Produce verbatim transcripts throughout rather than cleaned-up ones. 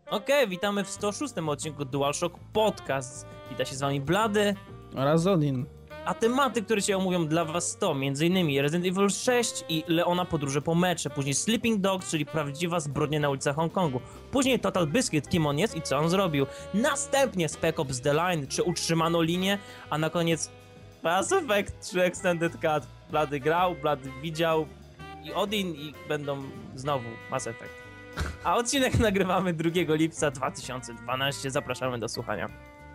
Okej, okay, witamy w sto szóstym odcinku DualShock Podcast. Wita się z wami Blady oraz Odin. A tematy, które się omówią dla was to m.in. Resident Evil sześć i Leona podróże po mecze, później Sleeping Dogs, czyli prawdziwa zbrodnia na ulicach Hongkongu, później Total Biscuit, kim on jest i co on zrobił, następnie Spec Ops The Line, czy utrzymano linię, a na koniec Mass Effect trzy Extended Cut. Blady grał, Blady widział i Odin i będą znowu Mass Effect. A odcinek nagrywamy drugiego lipca dwa tysiące dwunastego. Zapraszamy do słuchania.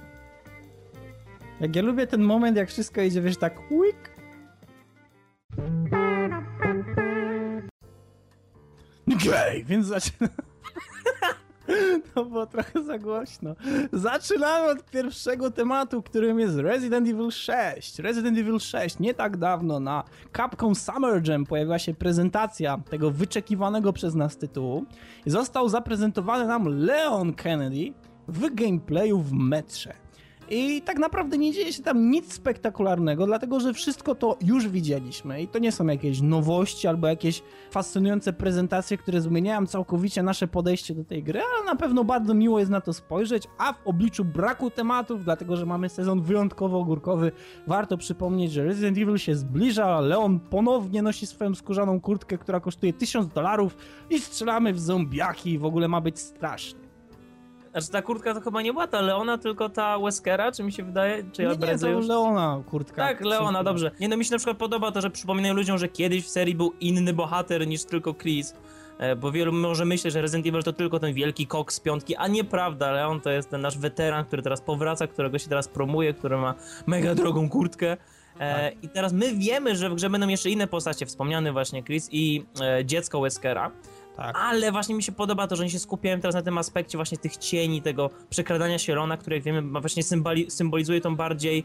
Jak ja lubię ten moment, jak wszystko idzie, wiesz, tak łyk. Okej, okay, więc zaczynamy. To było trochę za głośno. Zaczynamy od pierwszego tematu, którym jest Resident Evil sześć. Resident Evil sześć. Nie tak dawno na Capcom Summer Jam pojawiła się prezentacja tego wyczekiwanego przez nas tytułu. I został zaprezentowany nam Leon Kennedy w gameplayu w metrze. I tak naprawdę nie dzieje się tam nic spektakularnego, dlatego że wszystko to już widzieliśmy i to nie są jakieś nowości albo jakieś fascynujące prezentacje, które zmieniają całkowicie nasze podejście do tej gry, ale na pewno bardzo miło jest na to spojrzeć, a w obliczu braku tematów, dlatego że mamy sezon wyjątkowo ogórkowy, warto przypomnieć, że Resident Evil się zbliża, Leon ponownie nosi swoją skórzaną kurtkę, która kosztuje tysiąc dolarów i strzelamy w zombiaki i w ogóle ma być strasznie. Znaczy ta kurtka to chyba nie była ta Leona, tylko ta Weskera, czy mi się wydaje? Czy ja nie, nie, to już... Leona kurtka. Tak, Leona, dobrze. Nie no, mi się na przykład podoba to, że przypominają ludziom, że kiedyś w serii był inny bohater niż tylko Chris, bo wielu może myśli, że Resident Evil to tylko ten wielki kok z piątki, a nieprawda, Leon to jest ten nasz weteran, który teraz powraca, którego się teraz promuje, który ma mega drogą kurtkę. E, tak. I teraz my wiemy, że w grze będą jeszcze inne postacie, wspomniany właśnie Chris i e, dziecko Weskera. Tak. Ale właśnie mi się podoba to, że oni się skupiają teraz na tym aspekcie właśnie tych cieni, tego przekradania się Leona, które jak wiemy właśnie symboli symbolizuje tą bardziej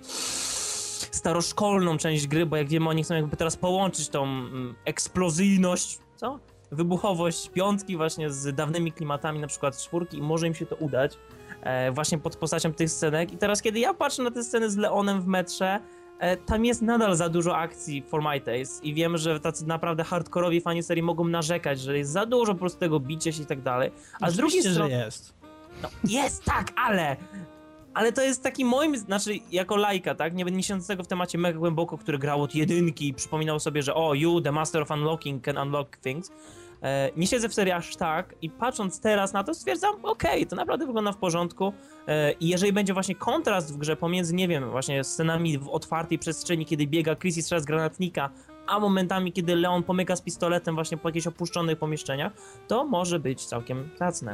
staroszkolną część gry, bo jak wiemy oni chcą jakby teraz połączyć tą mm, eksplozyjność, co? Wybuchowość piątki właśnie z dawnymi klimatami na przykład czwórki i może im się to udać e, właśnie pod postacią tych scenek. I teraz kiedy ja patrzę na te sceny z Leonem w metrze, tam jest nadal za dużo akcji for my taste i wiem, że tacy naprawdę hardkorowi fani serii mogą narzekać, że jest za dużo po prostu tego bicia się i tak dalej, a z drugiej strony... że jest. No, jest, tak, ale... Ale to jest taki moim, znaczy jako laika, tak, nie będę siedzącego w temacie mega głęboko, który grał od jedynki i przypominał sobie, że o, you, the master of unlocking, can unlock things. E, nie siedzę w serii aż tak i patrząc teraz na to stwierdzam, okej, okay, to naprawdę wygląda w porządku e, i jeżeli będzie właśnie kontrast w grze pomiędzy, nie wiem, właśnie scenami w otwartej przestrzeni, kiedy biega Chris i strzela z granatnika, a momentami, kiedy Leon pomyka z pistoletem właśnie po jakichś opuszczonych pomieszczeniach, to może być całkiem zacne.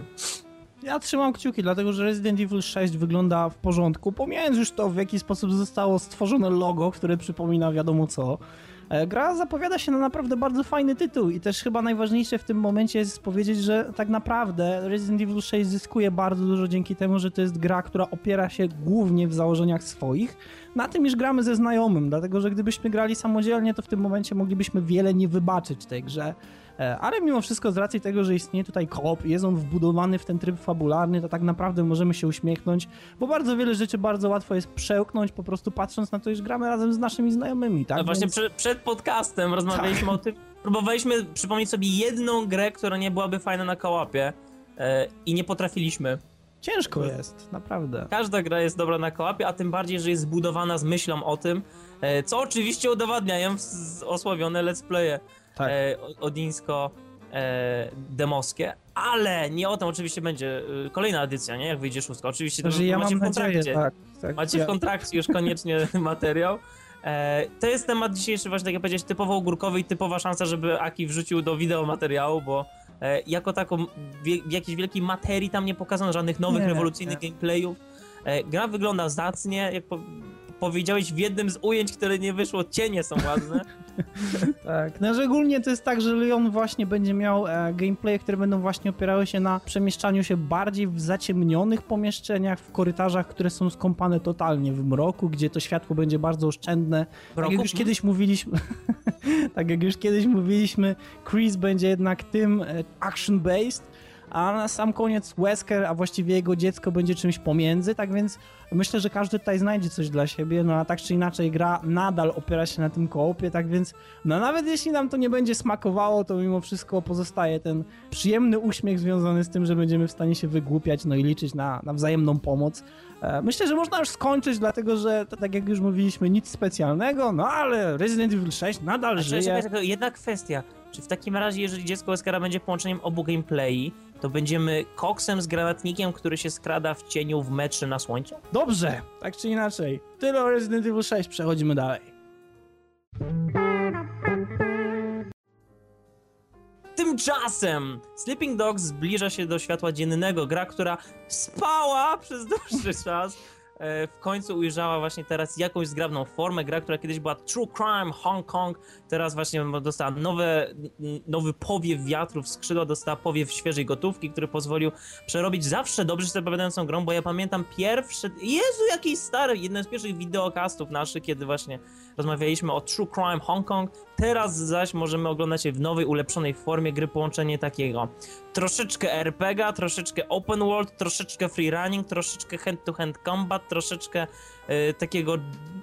Ja trzymam kciuki, dlatego że Resident Evil sześć wygląda w porządku, pomijając już to, w jaki sposób zostało stworzone logo, które przypomina wiadomo co. Gra zapowiada się na naprawdę bardzo fajny tytuł i też chyba najważniejsze w tym momencie jest powiedzieć, że tak naprawdę Resident Evil sześć zyskuje bardzo dużo dzięki temu, że to jest gra, która opiera się głównie w założeniach swoich na tym, iż gramy ze znajomym, dlatego że gdybyśmy grali samodzielnie, to w tym momencie moglibyśmy wiele nie wybaczyć tej grze. Ale mimo wszystko z racji tego, że istnieje tutaj co-op i jest on wbudowany w ten tryb fabularny, to tak naprawdę możemy się uśmiechnąć, bo bardzo wiele rzeczy bardzo łatwo jest przełknąć, po prostu patrząc na to, iż gramy razem z naszymi znajomymi, tak? No właśnie Więc... przed, przed podcastem rozmawialiśmy tak. o tym, próbowaliśmy przypomnieć sobie jedną grę, która nie byłaby fajna na co-opie yy, i nie potrafiliśmy. Ciężko jest, naprawdę. Każda gra jest dobra na co-opie, a tym bardziej, że jest zbudowana z myślą o tym, yy, co oczywiście udowadniają osławione let's playe. Tak. E, odińsko e, demowskie, ale nie o tym oczywiście będzie e, kolejna edycja, nie? Jak wyjdzie szóstka. Oczywiście to znaczy, ja macie mam w kontrakcie. Nadzieję, tak, tak, macie ja... w kontrakcie już koniecznie materiał. E, to jest temat dzisiejszy właśnie, tak jak powiedziałeś, typowo ogórkowy i typowa szansa, żeby Aki wrzucił do wideo materiału, bo e, jako taką w jakiejś wielkiej materii tam nie pokazano żadnych nowych, nie, rewolucyjnych nie. gameplayów. E, gra wygląda zacnie, jak po, powiedziałeś w jednym z ujęć, które nie wyszło, cienie są ładne. Tak, no szczególnie to jest tak, że Leon właśnie będzie miał e, gameplay, które będą właśnie opierały się na przemieszczaniu się bardziej w zaciemnionych pomieszczeniach, w korytarzach, które są skąpane totalnie w mroku, gdzie to światło będzie bardzo oszczędne. Tak jak już kiedyś mówiliśmy, tak jak już kiedyś mówiliśmy, Chris będzie jednak tym e, action-based, a na sam koniec Wesker, a właściwie jego dziecko będzie czymś pomiędzy, tak więc myślę, że każdy tutaj znajdzie coś dla siebie, no a tak czy inaczej gra nadal opiera się na tym koopie, tak więc no nawet jeśli nam to nie będzie smakowało, to mimo wszystko pozostaje ten przyjemny uśmiech związany z tym, że będziemy w stanie się wygłupiać, no i liczyć na, na wzajemną pomoc. Myślę, że można już skończyć, dlatego że, to, tak jak już mówiliśmy, nic specjalnego, no ale Resident Evil sześć nadal A żyje. czekaj, czekaj, jedna kwestia. Czy w takim razie, jeżeli dziecko Weskera będzie połączeniem obu gameplayi, to będziemy koksem z granatnikiem, który się skrada w cieniu w metrze na słońcu? Dobrze, tak czy inaczej. Tyle o Resident Evil sześć, przechodzimy dalej. Tymczasem Sleeping Dogs zbliża się do światła dziennego. Gra, która spała przez dłuższy czas, e, w końcu ujrzała właśnie teraz jakąś zgrabną formę. Gra, która kiedyś była True Crime Hong Kong, teraz właśnie dostała nowe, nowy powiew wiatru w skrzydła, dostała powiew świeżej gotówki, który pozwolił przerobić zawsze dobrze się zapowiadającą grą, bo ja pamiętam pierwszy, Jezu, jakiś stary, jeden z pierwszych wideokastów naszych, kiedy właśnie rozmawialiśmy o True Crime Hong Kong. Teraz zaś możemy oglądać je w nowej, ulepszonej formie gry, połączenie takiego troszeczkę er pe gie a, troszeczkę open world, troszeczkę free running, troszeczkę hand-to-hand combat, troszeczkę y, takiego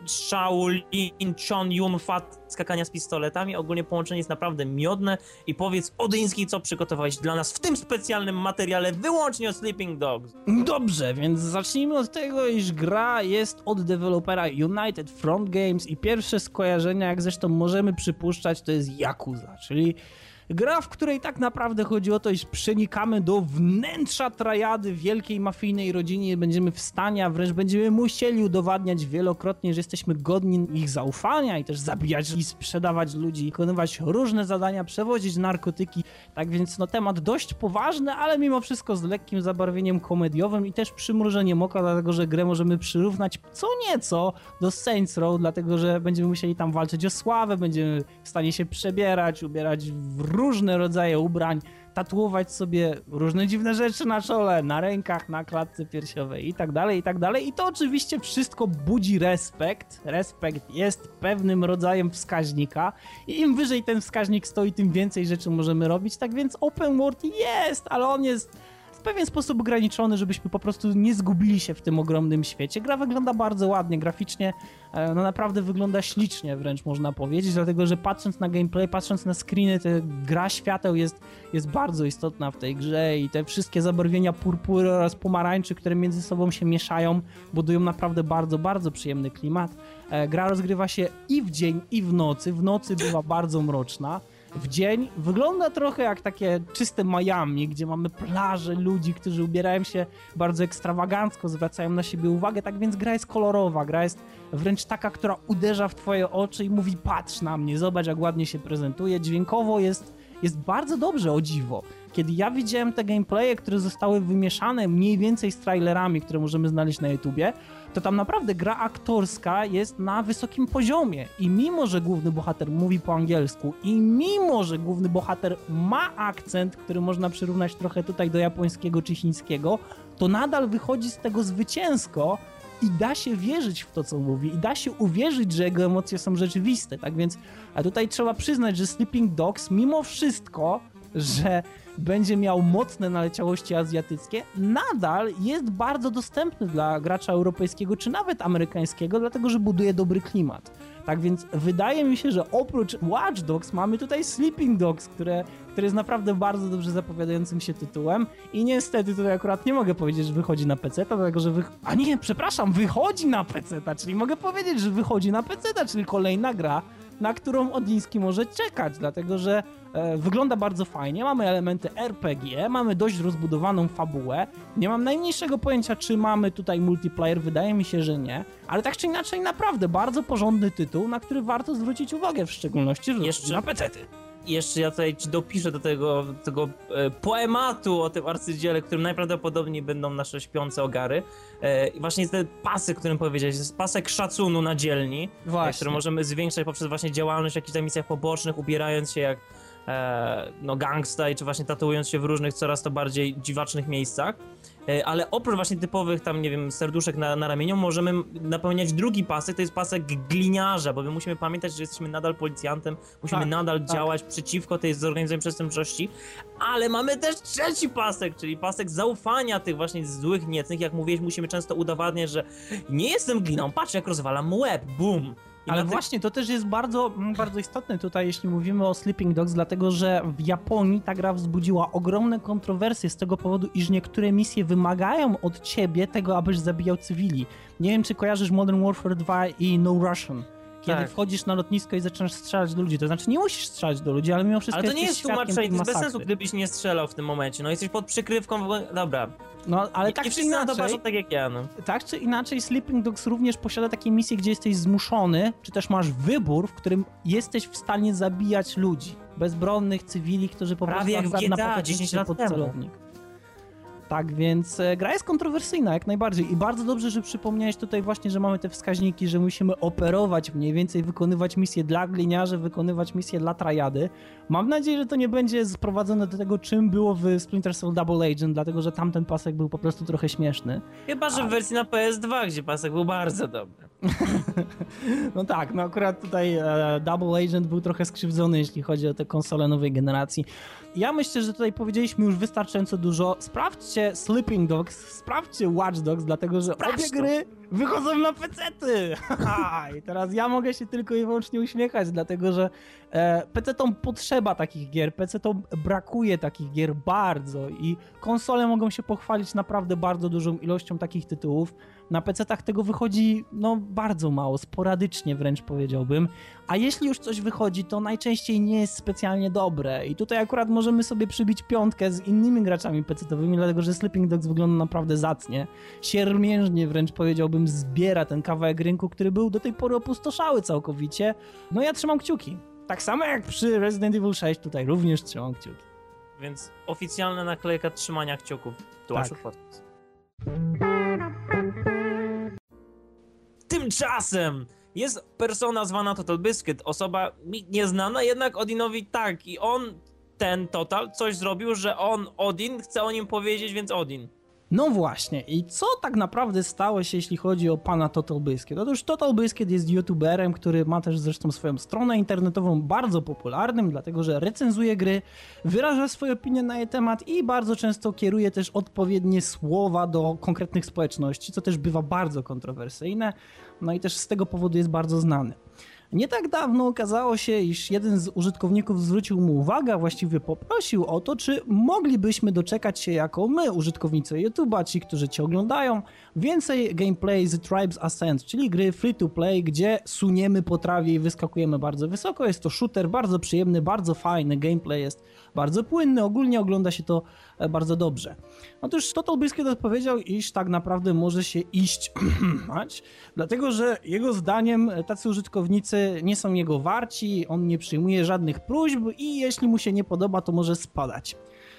Shaolin, Chon Yun Fat, skakania z pistoletami. Ogólnie połączenie jest naprawdę miodne i powiedz, Odyński, co przygotowałeś dla nas w tym specjalnym materiale wyłącznie o Sleeping Dogs. Dobrze, więc zacznijmy od tego, iż gra jest od dewelopera United Front Games i pierwsze skojarzenia, jak zresztą możemy przypuszczać, to jest Yakuza, czyli gra, w której tak naprawdę chodzi o to, iż przenikamy do wnętrza trajady wielkiej mafijnej rodziny i będziemy w stanie, a wręcz będziemy musieli udowadniać wielokrotnie, że jesteśmy godni ich zaufania i też zabijać i sprzedawać ludzi, wykonywać różne zadania, przewozić narkotyki. Tak więc no temat dość poważny, ale mimo wszystko z lekkim zabarwieniem komediowym i też przymrużeniem oka, dlatego że grę możemy przyrównać co nieco do Saints Row, dlatego że będziemy musieli tam walczyć o sławę, będziemy w stanie się przebierać, ubierać w różne rodzaje ubrań, tatuować sobie różne dziwne rzeczy na czole, na rękach, na klatce piersiowej i tak dalej, i tak dalej. I to oczywiście wszystko budzi respekt. Respekt jest pewnym rodzajem wskaźnika i im wyżej ten wskaźnik stoi, tym więcej rzeczy możemy robić. Tak więc open world jest, ale on jest w pewien sposób ograniczony, żebyśmy po prostu nie zgubili się w tym ogromnym świecie. Gra wygląda bardzo ładnie, graficznie no naprawdę wygląda ślicznie, wręcz można powiedzieć, dlatego że patrząc na gameplay, patrząc na screeny, te gra świateł jest, jest bardzo istotna w tej grze i te wszystkie zabarwienia purpury oraz pomarańczy, które między sobą się mieszają, budują naprawdę bardzo, bardzo przyjemny klimat. Gra rozgrywa się i w dzień, i w nocy. W nocy bywa bardzo mroczna. W dzień wygląda trochę jak takie czyste Miami, gdzie mamy plaże ludzi, którzy ubierają się bardzo ekstrawagancko, zwracają na siebie uwagę, tak więc gra jest kolorowa, gra jest wręcz taka, która uderza w twoje oczy i mówi patrz na mnie, zobacz jak ładnie się prezentuje, dźwiękowo jest, jest bardzo dobrze, o dziwo. Kiedy ja widziałem te gameplaye, które zostały wymieszane mniej więcej z trailerami, które możemy znaleźć na YouTubie, to tam naprawdę gra aktorska jest na wysokim poziomie i mimo, że główny bohater mówi po angielsku i mimo, że główny bohater ma akcent, który można przyrównać trochę tutaj do japońskiego czy chińskiego, to nadal wychodzi z tego zwycięsko i da się wierzyć w to, co mówi i da się uwierzyć, że jego emocje są rzeczywiste. Tak więc a tutaj trzeba przyznać, że Sleeping Dogs mimo wszystko, że będzie miał mocne naleciałości azjatyckie, nadal jest bardzo dostępny dla gracza europejskiego czy nawet amerykańskiego, dlatego że buduje dobry klimat. Tak więc wydaje mi się, że oprócz Watch Dogs mamy tutaj Sleeping Dogs, które, które jest naprawdę bardzo dobrze zapowiadającym się tytułem i niestety tutaj akurat nie mogę powiedzieć, że wychodzi na peceta, dlatego że wy... A nie, przepraszam, wychodzi na peceta, czyli mogę powiedzieć, że wychodzi na peceta, czyli kolejna gra, na którą Odyński może czekać, dlatego że e, wygląda bardzo fajnie, mamy elementy er pe gie, mamy dość rozbudowaną fabułę, nie mam najmniejszego pojęcia, czy mamy tutaj multiplayer, wydaje mi się, że nie, ale tak czy inaczej naprawdę bardzo porządny tytuł, na który warto zwrócić uwagę, w szczególności, że Jeszcze na pecety. Jeszcze ja tutaj ci dopiszę do tego, tego e, poematu o tym arcydziele, którym najprawdopodobniej będą nasze śpiące ogary. E, I właśnie jest te pasy, o którym powiedziałeś, jest pasek szacunu na dzielni, e, który możemy zwiększać poprzez właśnie działalność w jakichś tam misjach pobocznych, ubierając się jak e, no gangsta i czy właśnie tatuując się w różnych coraz to bardziej dziwacznych miejscach. E, ale oprócz właśnie typowych tam, nie wiem, serduszek na, na ramieniu, możemy napełniać drugi pasek, to jest pasek gliniarza, bo my musimy pamiętać, że jesteśmy nadal policjantem, musimy tak, nadal tak. działać przeciwko tej zorganizowanej przestępczości, ale mamy też trzeci pasek, czyli pasek zaufania tych właśnie złych, niecnych. Jak mówiłeś, musimy często udowadniać, że nie jestem gliną, patrz jak rozwalam mu łeb, bum. I Ale na ty- właśnie, to też jest bardzo, mm, bardzo istotne tutaj, jeśli mówimy o Sleeping Dogs, dlatego że w Japonii ta gra wzbudziła ogromne kontrowersje z tego powodu, iż niektóre misje wymagają od ciebie tego, abyś zabijał cywili. Nie wiem, czy kojarzysz Modern Warfare dwa i No Russian. Kiedy Tak. wchodzisz na lotnisko i zaczynasz strzelać do ludzi, to znaczy nie musisz strzelać do ludzi, ale mimo wszystko Ale to nie jesteś jest świadkiem tłumaczenie, tej to jest bez masakry. sensu, gdybyś nie strzelał w tym momencie. No jesteś pod przykrywką, w ogóle... dobra. No, ale Nie, tak nie czy wszyscy na to inaczej, patrzą tak jak ja, no. tak czy inaczej Sleeping Dogs również posiada takie misje, gdzie jesteś zmuszony, czy też masz wybór, w którym jesteś w stanie zabijać ludzi. Bezbronnych cywili, którzy po Prawie jak prostu w G T A napadli dziesięć się lat pod temu. celownik. Tak, więc e, gra jest kontrowersyjna jak najbardziej i bardzo dobrze, że przypomniałeś tutaj właśnie, że mamy te wskaźniki, że musimy operować mniej więcej, wykonywać misje dla gliniarzy, wykonywać misje dla trajady. Mam nadzieję, że to nie będzie sprowadzone do tego, czym było w Splinter Cell Double Agent, dlatego że tamten pasek był po prostu trochę śmieszny. Chyba, że w wersji na P S dwa, gdzie pasek był bardzo dobry. No tak, no akurat tutaj e, Double Agent był trochę skrzywdzony, jeśli chodzi o te konsole nowej generacji. Ja myślę, że tutaj powiedzieliśmy już wystarczająco dużo. Sprawdźcie Sleeping Dogs, sprawdźcie Watch Dogs, dlatego że Sprawdź obie to. gry wychodzą na pecety. Haha, i teraz ja mogę się tylko i wyłącznie uśmiechać, dlatego że e, pecetom potrzeba takich gier, pecetom brakuje takich gier bardzo i konsole mogą się pochwalić naprawdę bardzo dużą ilością takich tytułów. Na pecetach tego wychodzi no bardzo mało, sporadycznie wręcz powiedziałbym, a jeśli już coś wychodzi, to najczęściej nie jest specjalnie dobre i tutaj akurat możemy sobie przybić piątkę z innymi graczami pecetowymi, dlatego że Sleeping Dogs wygląda naprawdę zacnie, siermiężnie wręcz powiedziałbym zbiera ten kawałek rynku, który był do tej pory opustoszały całkowicie. No ja trzymam kciuki. Tak samo jak przy Resident Evil sześć, tutaj również trzymam kciuki. Więc oficjalna naklejka trzymania kciuków. DualShock Tak. Podcast. Tymczasem jest persona zwana Total Biscuit, osoba mi nieznana, jednak Odinowi tak i on, ten Total, coś zrobił, że on, Odin, chce o nim powiedzieć, więc Odin. No właśnie, i co tak naprawdę stało się, jeśli chodzi o pana Total Biscuit? Otóż Total Biscuit jest youtuberem, który ma też zresztą swoją stronę internetową bardzo popularnym, dlatego że recenzuje gry, wyraża swoje opinie na jej temat i bardzo często kieruje też odpowiednie słowa do konkretnych społeczności, co też bywa bardzo kontrowersyjne, no i też z tego powodu jest bardzo znany. Nie tak dawno okazało się, iż jeden z użytkowników zwrócił mu uwagę, a właściwie poprosił o to, czy moglibyśmy doczekać się jako my, użytkownicy YouTube'a, ci, którzy cię oglądają, więcej gameplay z Tribes Ascent, czyli gry free to play, gdzie suniemy po trawie i wyskakujemy bardzo wysoko. Jest to shooter bardzo przyjemny, bardzo fajny, gameplay jest bardzo płynny, ogólnie ogląda się to bardzo dobrze. Otóż Total Biscuit odpowiedział, iż tak naprawdę może się iść mać, dlatego że jego zdaniem tacy użytkownicy nie są jego warci, on nie przyjmuje żadnych próśb i jeśli mu się nie podoba, to może spadać.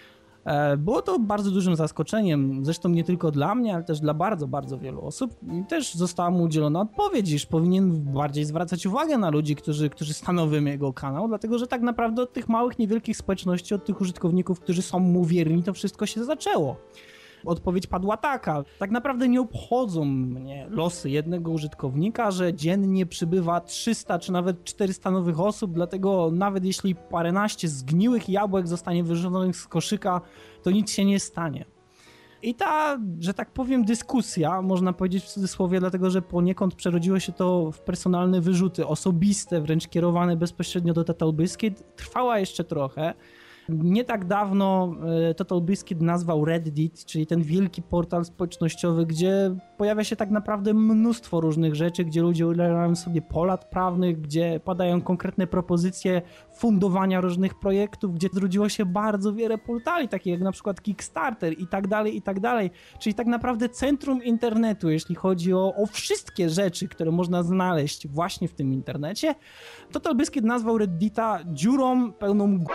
Było to bardzo dużym zaskoczeniem, zresztą nie tylko dla mnie, ale też dla bardzo, bardzo wielu osób. I też została mu udzielona odpowiedź, iż powinien bardziej zwracać uwagę na ludzi, którzy, którzy stanowią jego kanał, dlatego że tak naprawdę od tych małych, niewielkich społeczności, od tych użytkowników, którzy są mu wierni, to wszystko się zaczęło. Odpowiedź padła taka: tak naprawdę nie obchodzą mnie losy jednego użytkownika, że dziennie przybywa trzysta czy nawet czterysta nowych osób, dlatego nawet jeśli paręnaście zgniłych jabłek zostanie wyrzuconych z koszyka, to nic się nie stanie. I ta, że tak powiem, dyskusja, można powiedzieć w cudzysłowie, dlatego że poniekąd przerodziło się to w personalne wyrzuty, osobiste, wręcz kierowane bezpośrednio do Total Biscuit, trwała jeszcze trochę. Nie tak dawno Total Biscuit nazwał Reddit, czyli ten wielki portal społecznościowy, gdzie pojawia się tak naprawdę mnóstwo różnych rzeczy, gdzie ludzie udzielają sobie porad prawnych, gdzie padają konkretne propozycje fundowania różnych projektów, gdzie zrodziło się bardzo wiele portali, takich jak na przykład Kickstarter i tak dalej, i tak dalej. Czyli tak naprawdę centrum internetu, jeśli chodzi o, o wszystkie rzeczy, które można znaleźć właśnie w tym internecie. Total Biscuit nazwał Reddita dziurą pełną g...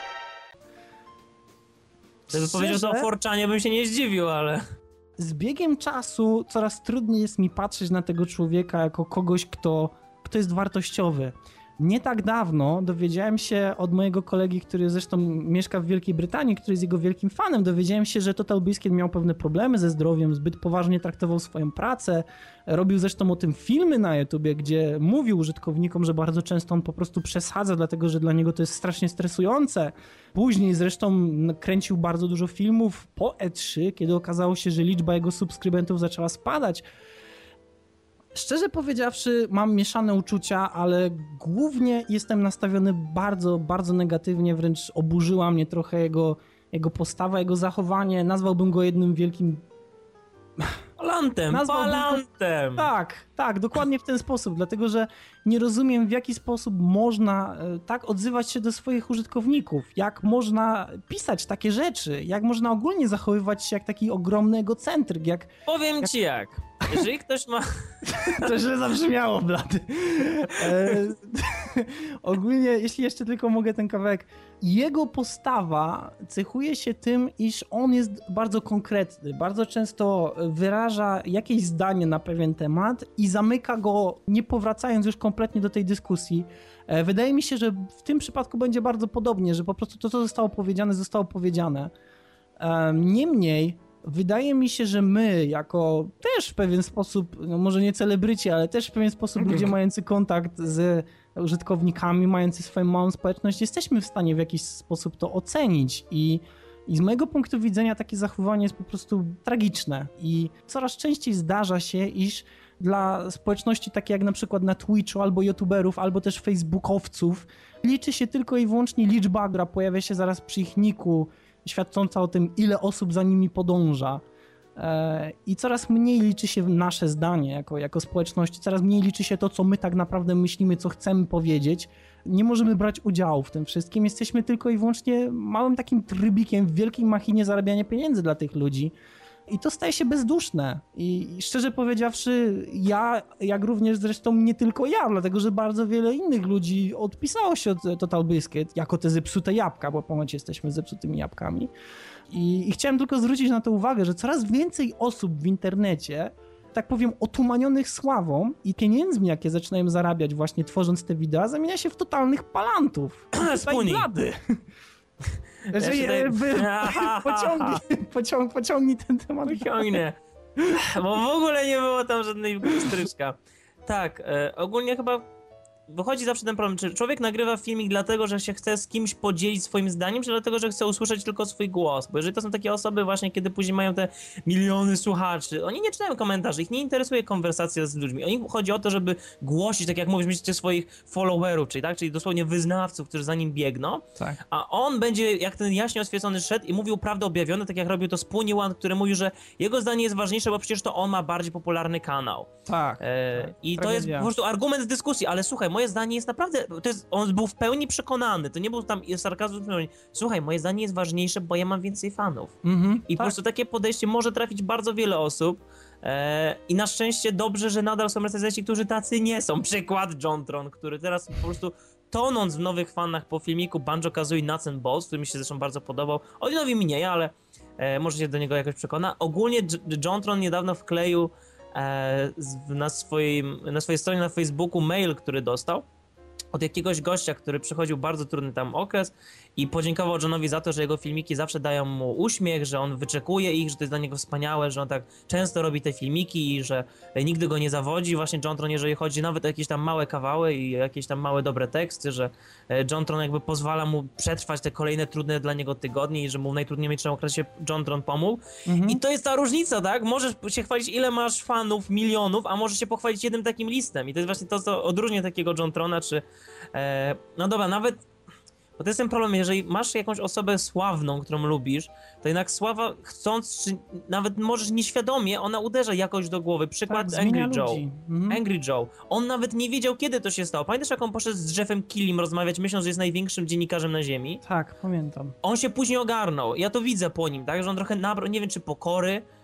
Gdyby powiedział to o Forczanie, bym się nie zdziwił, ale... Z biegiem czasu coraz trudniej jest mi patrzeć na tego człowieka jako kogoś, kto, kto jest wartościowy. Nie tak dawno dowiedziałem się od mojego kolegi, który zresztą mieszka w Wielkiej Brytanii, który jest jego wielkim fanem, dowiedziałem się, że Total Biscuit miał pewne problemy ze zdrowiem, zbyt poważnie traktował swoją pracę, robił zresztą o tym filmy na YouTubie, gdzie mówił użytkownikom, że bardzo często on po prostu przesadza, dlatego że dla niego to jest strasznie stresujące. Później zresztą kręcił bardzo dużo filmów po E trzy, kiedy okazało się, że liczba jego subskrybentów zaczęła spadać. Szczerze powiedziawszy, mam mieszane uczucia, ale głównie jestem nastawiony bardzo, bardzo negatywnie, wręcz oburzyła mnie trochę jego, jego postawa, jego zachowanie. Nazwałbym go jednym wielkim... Palantem, Nazwałbym go- palantem! Tak, tak, dokładnie w ten sposób, dlatego że nie rozumiem, w jaki sposób można e, tak odzywać się do swoich użytkowników, jak można pisać takie rzeczy, jak można ogólnie zachowywać się jak taki ogromny egocentryk, jak... Powiem Jak- ci jak, jeżeli ktoś ma... To źle zabrzmiało, blady. E, ogólnie, jeśli jeszcze tylko mogę ten kawałek. Jego postawa cechuje się tym, iż on jest bardzo konkretny. Bardzo często wyraża jakieś zdanie na pewien temat i zamyka go, nie powracając już kompletnie do tej dyskusji. E, wydaje mi się, że w tym przypadku będzie bardzo podobnie, że po prostu to, co zostało powiedziane, zostało powiedziane. E, niemniej, wydaje mi się, że my, jako też w pewien sposób, no może nie celebryci, ale też w pewien sposób ludzie mający kontakt z użytkownikami, mający swoją małą społeczność, jesteśmy w stanie w jakiś sposób to ocenić i, i z mojego punktu widzenia takie zachowanie jest po prostu tragiczne i coraz częściej zdarza się, iż dla społeczności takie jak na przykład na Twitchu albo youtuberów, albo też facebookowców liczy się tylko i wyłącznie liczba, która pojawia się zaraz przy ich niku, świadcząca o tym, ile osób za nimi podąża. I coraz mniej liczy się nasze zdanie jako, jako społeczności, coraz mniej liczy się to, co my tak naprawdę myślimy, co chcemy powiedzieć. Nie możemy brać udziału w tym wszystkim, jesteśmy tylko i wyłącznie małym takim trybikiem w wielkiej machinie zarabiania pieniędzy dla tych ludzi. I to staje się bezduszne. I szczerze powiedziawszy, ja, jak również zresztą nie tylko ja, dlatego że bardzo wiele innych ludzi odpisało się od Total Biscuit jako te zepsute jabłka, bo ponoć jesteśmy zepsutymi jabłkami. I, I chciałem tylko zwrócić na to uwagę, że coraz więcej osób w internecie, tak powiem, otumanionych sławą i pieniędzmi, jakie zaczynają zarabiać właśnie tworząc te wideo, zamienia się w totalnych palantów. Spuni. Blady. Ja Że się tutaj- wy, pociągnij, pociąg, pociągnij ten temat. Pociągnę. Bo w ogóle nie było tam żadnej stryczka. Tak, e, ogólnie chyba wychodzi zawsze ten problem, czy człowiek nagrywa filmik dlatego, że się chce z kimś podzielić swoim zdaniem, czy dlatego, że chce usłyszeć tylko swój głos? Bo jeżeli to są takie osoby właśnie, kiedy później mają te miliony słuchaczy, oni nie czytają komentarzy, ich nie interesuje konwersacja z ludźmi. Oni chodzi o to, żeby głosić, tak jak mówisz, mieć swoich followerów, czyli tak, czyli dosłownie wyznawców, którzy za nim biegną, Tak. a on będzie jak ten jaśnie oświecony szedł i mówił prawdę objawioną, tak jak robił to Spoonie One, który mówił, że jego zdanie jest ważniejsze, bo przecież to on ma bardziej popularny kanał. Tak. E, tak. I to jest Tragedia. po prostu argument dyskusji, ale słuchaj, moje zdanie jest naprawdę, to jest, on był w pełni przekonany, to nie był tam sarkazm, słuchaj, moje zdanie jest ważniejsze, bo ja mam więcej fanów. Mhm, I po tak. prostu takie podejście może trafić bardzo wiele osób e, i na szczęście dobrze, że nadal są recenzenci, którzy tacy nie są. Przykład JonTron, który teraz po prostu tonąc w nowych fanach po filmiku Banjo-Kazooie Nuts and Bolts, który mi się zresztą bardzo podobał, Odinowi mniej, ale e, może się do niego jakoś przekona. Ogólnie J- JonTron niedawno wkleił e, z, na, swoim, na swojej stronie na Facebooku mail, który dostał od jakiegoś gościa, który przechodził bardzo trudny tam okres i podziękował Johnowi za to, że jego filmiki zawsze dają mu uśmiech, że on wyczekuje ich, że to jest dla niego wspaniałe, że on tak często robi te filmiki i że nigdy go nie zawodzi. Właśnie JonTron, jeżeli chodzi nawet o jakieś tam małe kawały i jakieś tam małe dobre teksty, że JonTron jakby pozwala mu przetrwać te kolejne trudne dla niego tygodnie i że mu w najtrudniejszym okresie JonTron pomógł. Mhm. I to jest ta różnica, tak? Możesz się chwalić, ile masz fanów, milionów, a możesz się pochwalić jednym takim listem. I to jest właśnie to, co odróżnia takiego JonTrona, czy... E, no dobra, nawet... Bo to jest ten problem, jeżeli masz jakąś osobę sławną, którą lubisz, to jednak sława, chcąc, czy nawet możesz nieświadomie, ona uderza jakoś do głowy. Przykład Tak, Angry zmienia Joe. ludzi. Mhm. Angry Joe. On nawet nie wiedział, kiedy to się stało. Pamiętasz, jak on poszedł z Jeffem Killim rozmawiać, myśląc, że jest największym dziennikarzem na ziemi? Tak, pamiętam. On się później ogarnął. Ja to widzę po nim, tak? Że on trochę nabrał, nie wiem, czy pokory,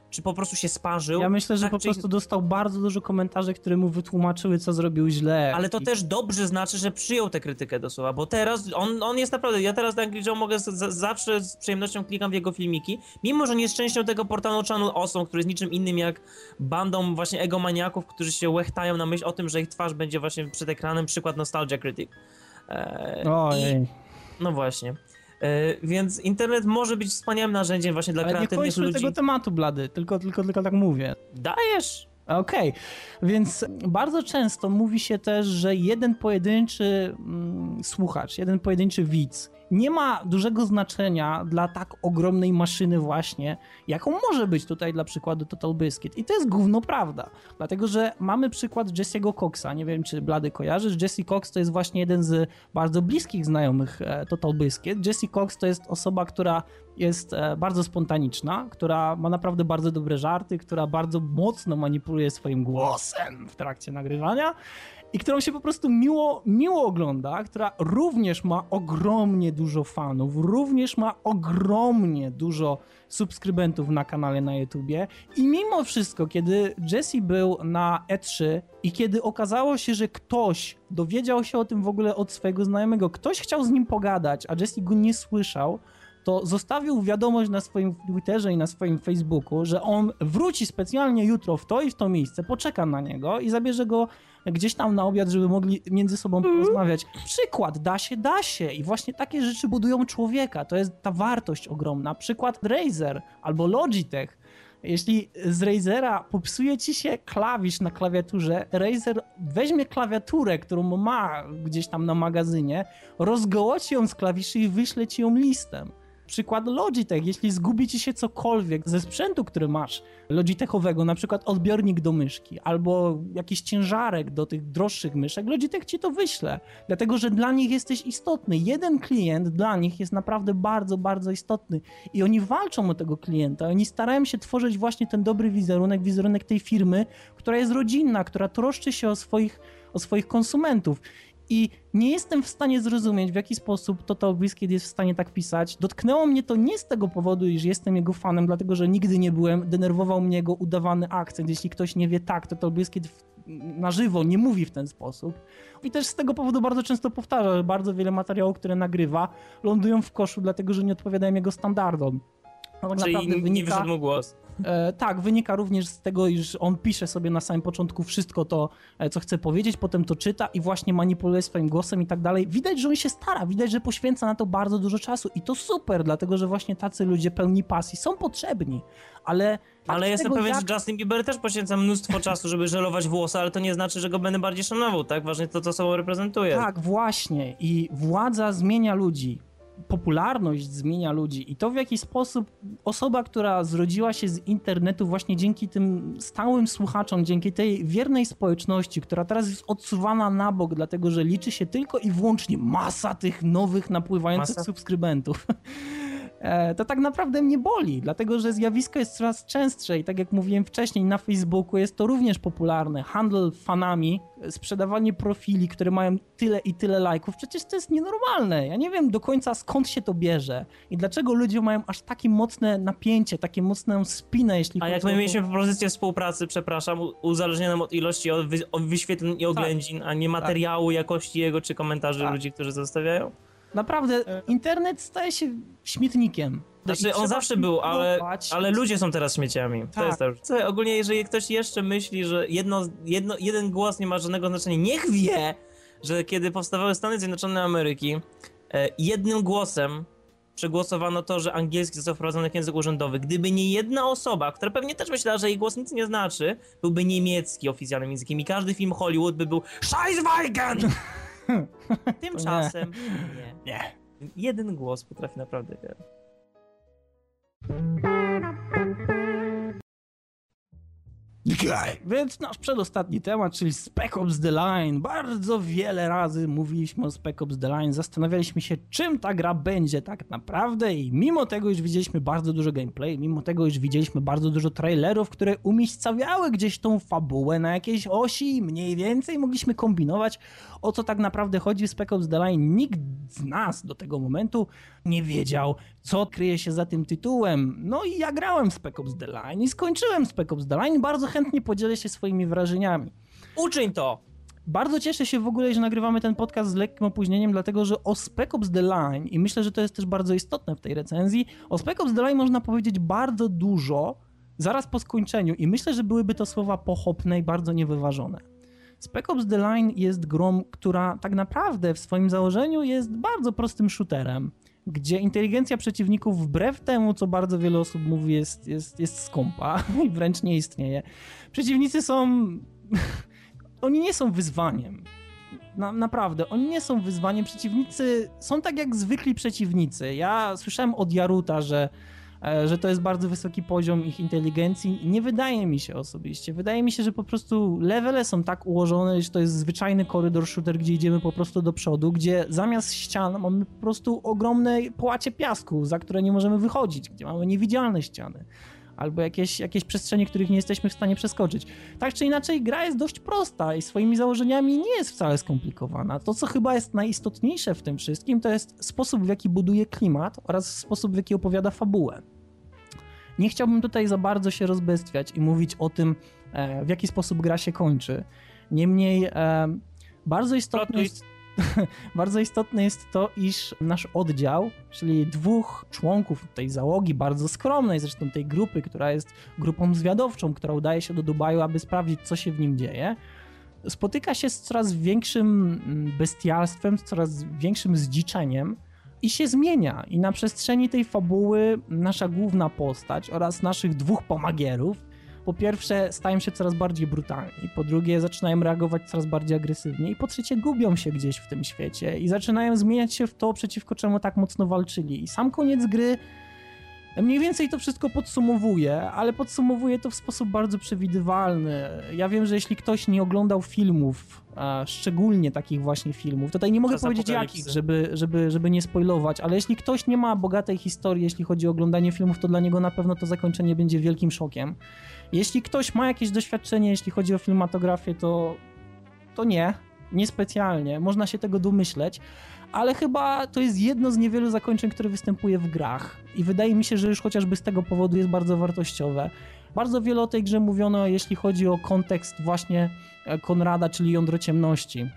czy po prostu się sparzył. Ja myślę, że tak, po czy... prostu dostał bardzo dużo komentarzy, które mu wytłumaczyły, co zrobił źle. Ale to I... też dobrze znaczy, że przyjął tę krytykę do słowa, bo teraz on, on jest naprawdę, ja teraz Angry Joe mogę z, z, zawsze z przyjemnością klikam w jego filmiki, mimo że nie jest częścią tego portalu Channel Awesome, który jest niczym innym jak bandą właśnie egomaniaków, którzy się łechtają na myśl o tym, że ich twarz będzie właśnie przed ekranem, przykład Nostalgia Critic. Eee, Ojej. I, no właśnie. Yy, więc internet może być wspaniałym narzędziem właśnie dla Ale nie kreatywnych kończmy ludzi. tego tematu, Blady, tylko, tylko, tylko tak mówię. Dajesz! Okej, okay. Więc bardzo często mówi się też, że jeden pojedynczy mm, słuchacz, jeden pojedynczy widz nie ma dużego znaczenia dla tak ogromnej maszyny właśnie, jaką może być tutaj dla przykładu Total Biscuit. I to jest gówno prawda, dlatego że mamy przykład Jesse'ego Coxa, nie wiem czy Blady kojarzysz, Jesse Cox to jest właśnie jeden z bardzo bliskich znajomych e, Total Biscuit. Jesse Cox to jest osoba, która jest e, bardzo spontaniczna, która ma naprawdę bardzo dobre żarty, która bardzo mocno manipuluje swoim głosem w trakcie nagrywania i którą się po prostu miło, miło ogląda, która również ma ogromnie dużo fanów, również ma ogromnie dużo subskrybentów na kanale na YouTubie i mimo wszystko, kiedy Jesse był na E trzy i kiedy okazało się, że ktoś dowiedział się o tym w ogóle od swojego znajomego, ktoś chciał z nim pogadać, a Jesse go nie słyszał, to zostawił wiadomość na swoim Twitterze i na swoim Facebooku, że on wróci specjalnie jutro w to i w to miejsce, poczeka na niego i zabierze go gdzieś tam na obiad, żeby mogli między sobą porozmawiać. Przykład, da się, da się. I właśnie takie rzeczy budują człowieka. To jest ta wartość ogromna. Przykład Razer albo Logitech. Jeśli z Razera popsuje ci się klawisz na klawiaturze, Razer weźmie klawiaturę, którą ma gdzieś tam na magazynie, rozgołoci ją z klawiszy i wyśle ci ją listem. Przykład Logitech, jeśli zgubi ci się cokolwiek ze sprzętu, który masz Logitechowego, na przykład odbiornik do myszki albo jakiś ciężarek do tych droższych myszek, Logitech ci to wyśle, dlatego że dla nich jesteś istotny. Jeden klient dla nich jest naprawdę bardzo, bardzo istotny i oni walczą o tego klienta, oni starają się tworzyć właśnie ten dobry wizerunek, wizerunek tej firmy, która jest rodzinna, która troszczy się o swoich, o swoich konsumentów. I nie jestem w stanie zrozumieć, w jaki sposób Total Biscuit jest w stanie tak pisać. Dotknęło mnie to nie z tego powodu, iż jestem jego fanem, dlatego że nigdy nie byłem. Denerwował mnie jego udawany akcent. Jeśli ktoś nie wie, tak, Total Biscuit w, na żywo nie mówi w ten sposób. I też z tego powodu bardzo często powtarza, że bardzo wiele materiałów, które nagrywa, lądują w koszu, dlatego że nie odpowiadają jego standardom. No, tak Czyli naprawdę nie wynika... wyszedł mu głos. E, tak, wynika również z tego, iż on pisze sobie na samym początku wszystko to, co chce powiedzieć, potem to czyta i właśnie manipuluje swoim głosem i tak dalej. Widać, że on się stara, widać, że poświęca na to bardzo dużo czasu i to super, dlatego że właśnie tacy ludzie pełni pasji są potrzebni, ale... Ale jestem pewien, jak... że Justin Bieber też poświęca mnóstwo czasu, żeby żelować włosy, ale to nie znaczy, że go będę bardziej szanował, tak? Ważne to, co sobą reprezentuje. Tak, właśnie. I władza zmienia ludzi. Popularność zmienia ludzi i to w jaki sposób osoba, która zrodziła się z internetu właśnie dzięki tym stałym słuchaczom, dzięki tej wiernej społeczności, która teraz jest odsuwana na bok, dlatego że liczy się tylko i wyłącznie masa tych nowych napływających Masa? subskrybentów. To tak naprawdę mnie boli, dlatego że zjawisko jest coraz częstsze i tak jak mówiłem wcześniej, na Facebooku jest to również popularne. Handel fanami, sprzedawanie profili, które mają tyle i tyle lajków, przecież to jest nienormalne. Ja nie wiem do końca skąd się to bierze i dlaczego ludzie mają aż takie mocne napięcie, takie mocną spinę, jeśli A chodzi jak o my to... mieliśmy propozycję współpracy, przepraszam, u- uzależnioną od ilości od wy- od wyświetleń i oględzin, a nie materiału, jakości jego czy komentarzy Tak. ludzi, którzy zostawiają? Naprawdę, internet staje się śmietnikiem. Znaczy, I on trzeba zawsze się był, ale, podobać. ale ludzie są teraz śmieciami. To Tak. jest to. Słuchaj, ogólnie, jeżeli ktoś jeszcze myśli, że jedno, jedno, jeden głos nie ma żadnego znaczenia, niech wie, że kiedy powstawały Stany Zjednoczone Ameryki, e, jednym głosem przegłosowano to, że angielski został wprowadzony jako język urzędowy. Gdyby nie jedna osoba, która pewnie też myślała, że jej głos nic nie znaczy, byłby niemiecki oficjalnym językiem i każdy film Hollywood by był Scheißweigen! Tymczasem nie. Nie. Jeden głos potrafi naprawdę wiele. Okay. Więc nasz przedostatni temat, czyli Spec Ops The Line. Bardzo wiele razy mówiliśmy o Spec Ops The Line, zastanawialiśmy się, czym ta gra będzie tak naprawdę i mimo tego już widzieliśmy bardzo dużo gameplay, mimo tego już widzieliśmy bardzo dużo trailerów, które umiejscawiały gdzieś tą fabułę na jakiejś osi i mniej więcej mogliśmy kombinować, o co tak naprawdę chodzi w Spec Ops The Line. Nikt z nas do tego momentu nie wiedział, co kryje się za tym tytułem. No i ja grałem w Spec Ops The Line i skończyłem Spec Ops The Line. Bardzo chętnie podzielę się swoimi wrażeniami. Uczyń to! Bardzo cieszę się w ogóle, że nagrywamy ten podcast z lekkim opóźnieniem, dlatego że o Spec Ops The Line, i myślę, że to jest też bardzo istotne w tej recenzji, o Spec Ops The Line można powiedzieć bardzo dużo zaraz po skończeniu i myślę, że byłyby to słowa pochopne i bardzo niewyważone. Spec Ops The Line jest grą, która tak naprawdę w swoim założeniu jest bardzo prostym shooterem, gdzie inteligencja przeciwników wbrew temu, co bardzo wiele osób mówi, jest, jest, jest skąpa i wręcz nie istnieje. Przeciwnicy są... oni nie są wyzwaniem. Na, naprawdę, oni nie są wyzwaniem. Przeciwnicy są tak jak zwykli przeciwnicy. Ja słyszałem od Jaruta, że że to jest bardzo wysoki poziom ich inteligencji. Nie wydaje mi się osobiście. Wydaje mi się, że po prostu levele są tak ułożone, że to jest zwyczajny korydor shooter, gdzie idziemy po prostu do przodu, gdzie zamiast ścian mamy po prostu ogromne płacie piasku, za które nie możemy wychodzić, gdzie mamy niewidzialne ściany. Albo jakieś, jakieś przestrzenie, których nie jesteśmy w stanie przeskoczyć. Tak czy inaczej, gra jest dość prosta i swoimi założeniami nie jest wcale skomplikowana. To, co chyba jest najistotniejsze w tym wszystkim, to jest sposób, w jaki buduje klimat oraz sposób, w jaki opowiada fabułę. Nie chciałbym tutaj za bardzo się rozbestwiać i mówić o tym, w jaki sposób gra się kończy. Niemniej bardzo istotne jest... Bardzo istotne jest to, iż nasz oddział, czyli dwóch członków tej załogi, bardzo skromnej zresztą tej grupy, która jest grupą zwiadowczą, która udaje się do Dubaju, aby sprawdzić, co się w nim dzieje, spotyka się z coraz większym bestialstwem, z coraz większym zdziczeniem i się zmienia. I na przestrzeni tej fabuły nasza główna postać oraz naszych dwóch pomagierów po pierwsze stają się coraz bardziej brutalni, po drugie zaczynają reagować coraz bardziej agresywnie i po trzecie gubią się gdzieś w tym świecie i zaczynają zmieniać się w to, przeciwko czemu tak mocno walczyli. I sam koniec gry mniej więcej to wszystko podsumowuje, ale podsumowuje to w sposób bardzo przewidywalny. Ja wiem, że jeśli ktoś nie oglądał filmów, a szczególnie takich właśnie filmów, tutaj nie mogę Czas powiedzieć apokalipsy. jakich, żeby, żeby, żeby nie spoilować, ale jeśli ktoś nie ma bogatej historii, jeśli chodzi o oglądanie filmów, to dla niego na pewno to zakończenie będzie wielkim szokiem. Jeśli ktoś ma jakieś doświadczenie, jeśli chodzi o filmatografię, to, to nie, niespecjalnie, można się tego domyśleć, ale chyba to jest jedno z niewielu zakończeń, które występuje w grach i wydaje mi się, że już chociażby z tego powodu jest bardzo wartościowe. Bardzo wiele o tej grze mówiono, jeśli chodzi o kontekst właśnie Konrada, czyli jądro ciemności.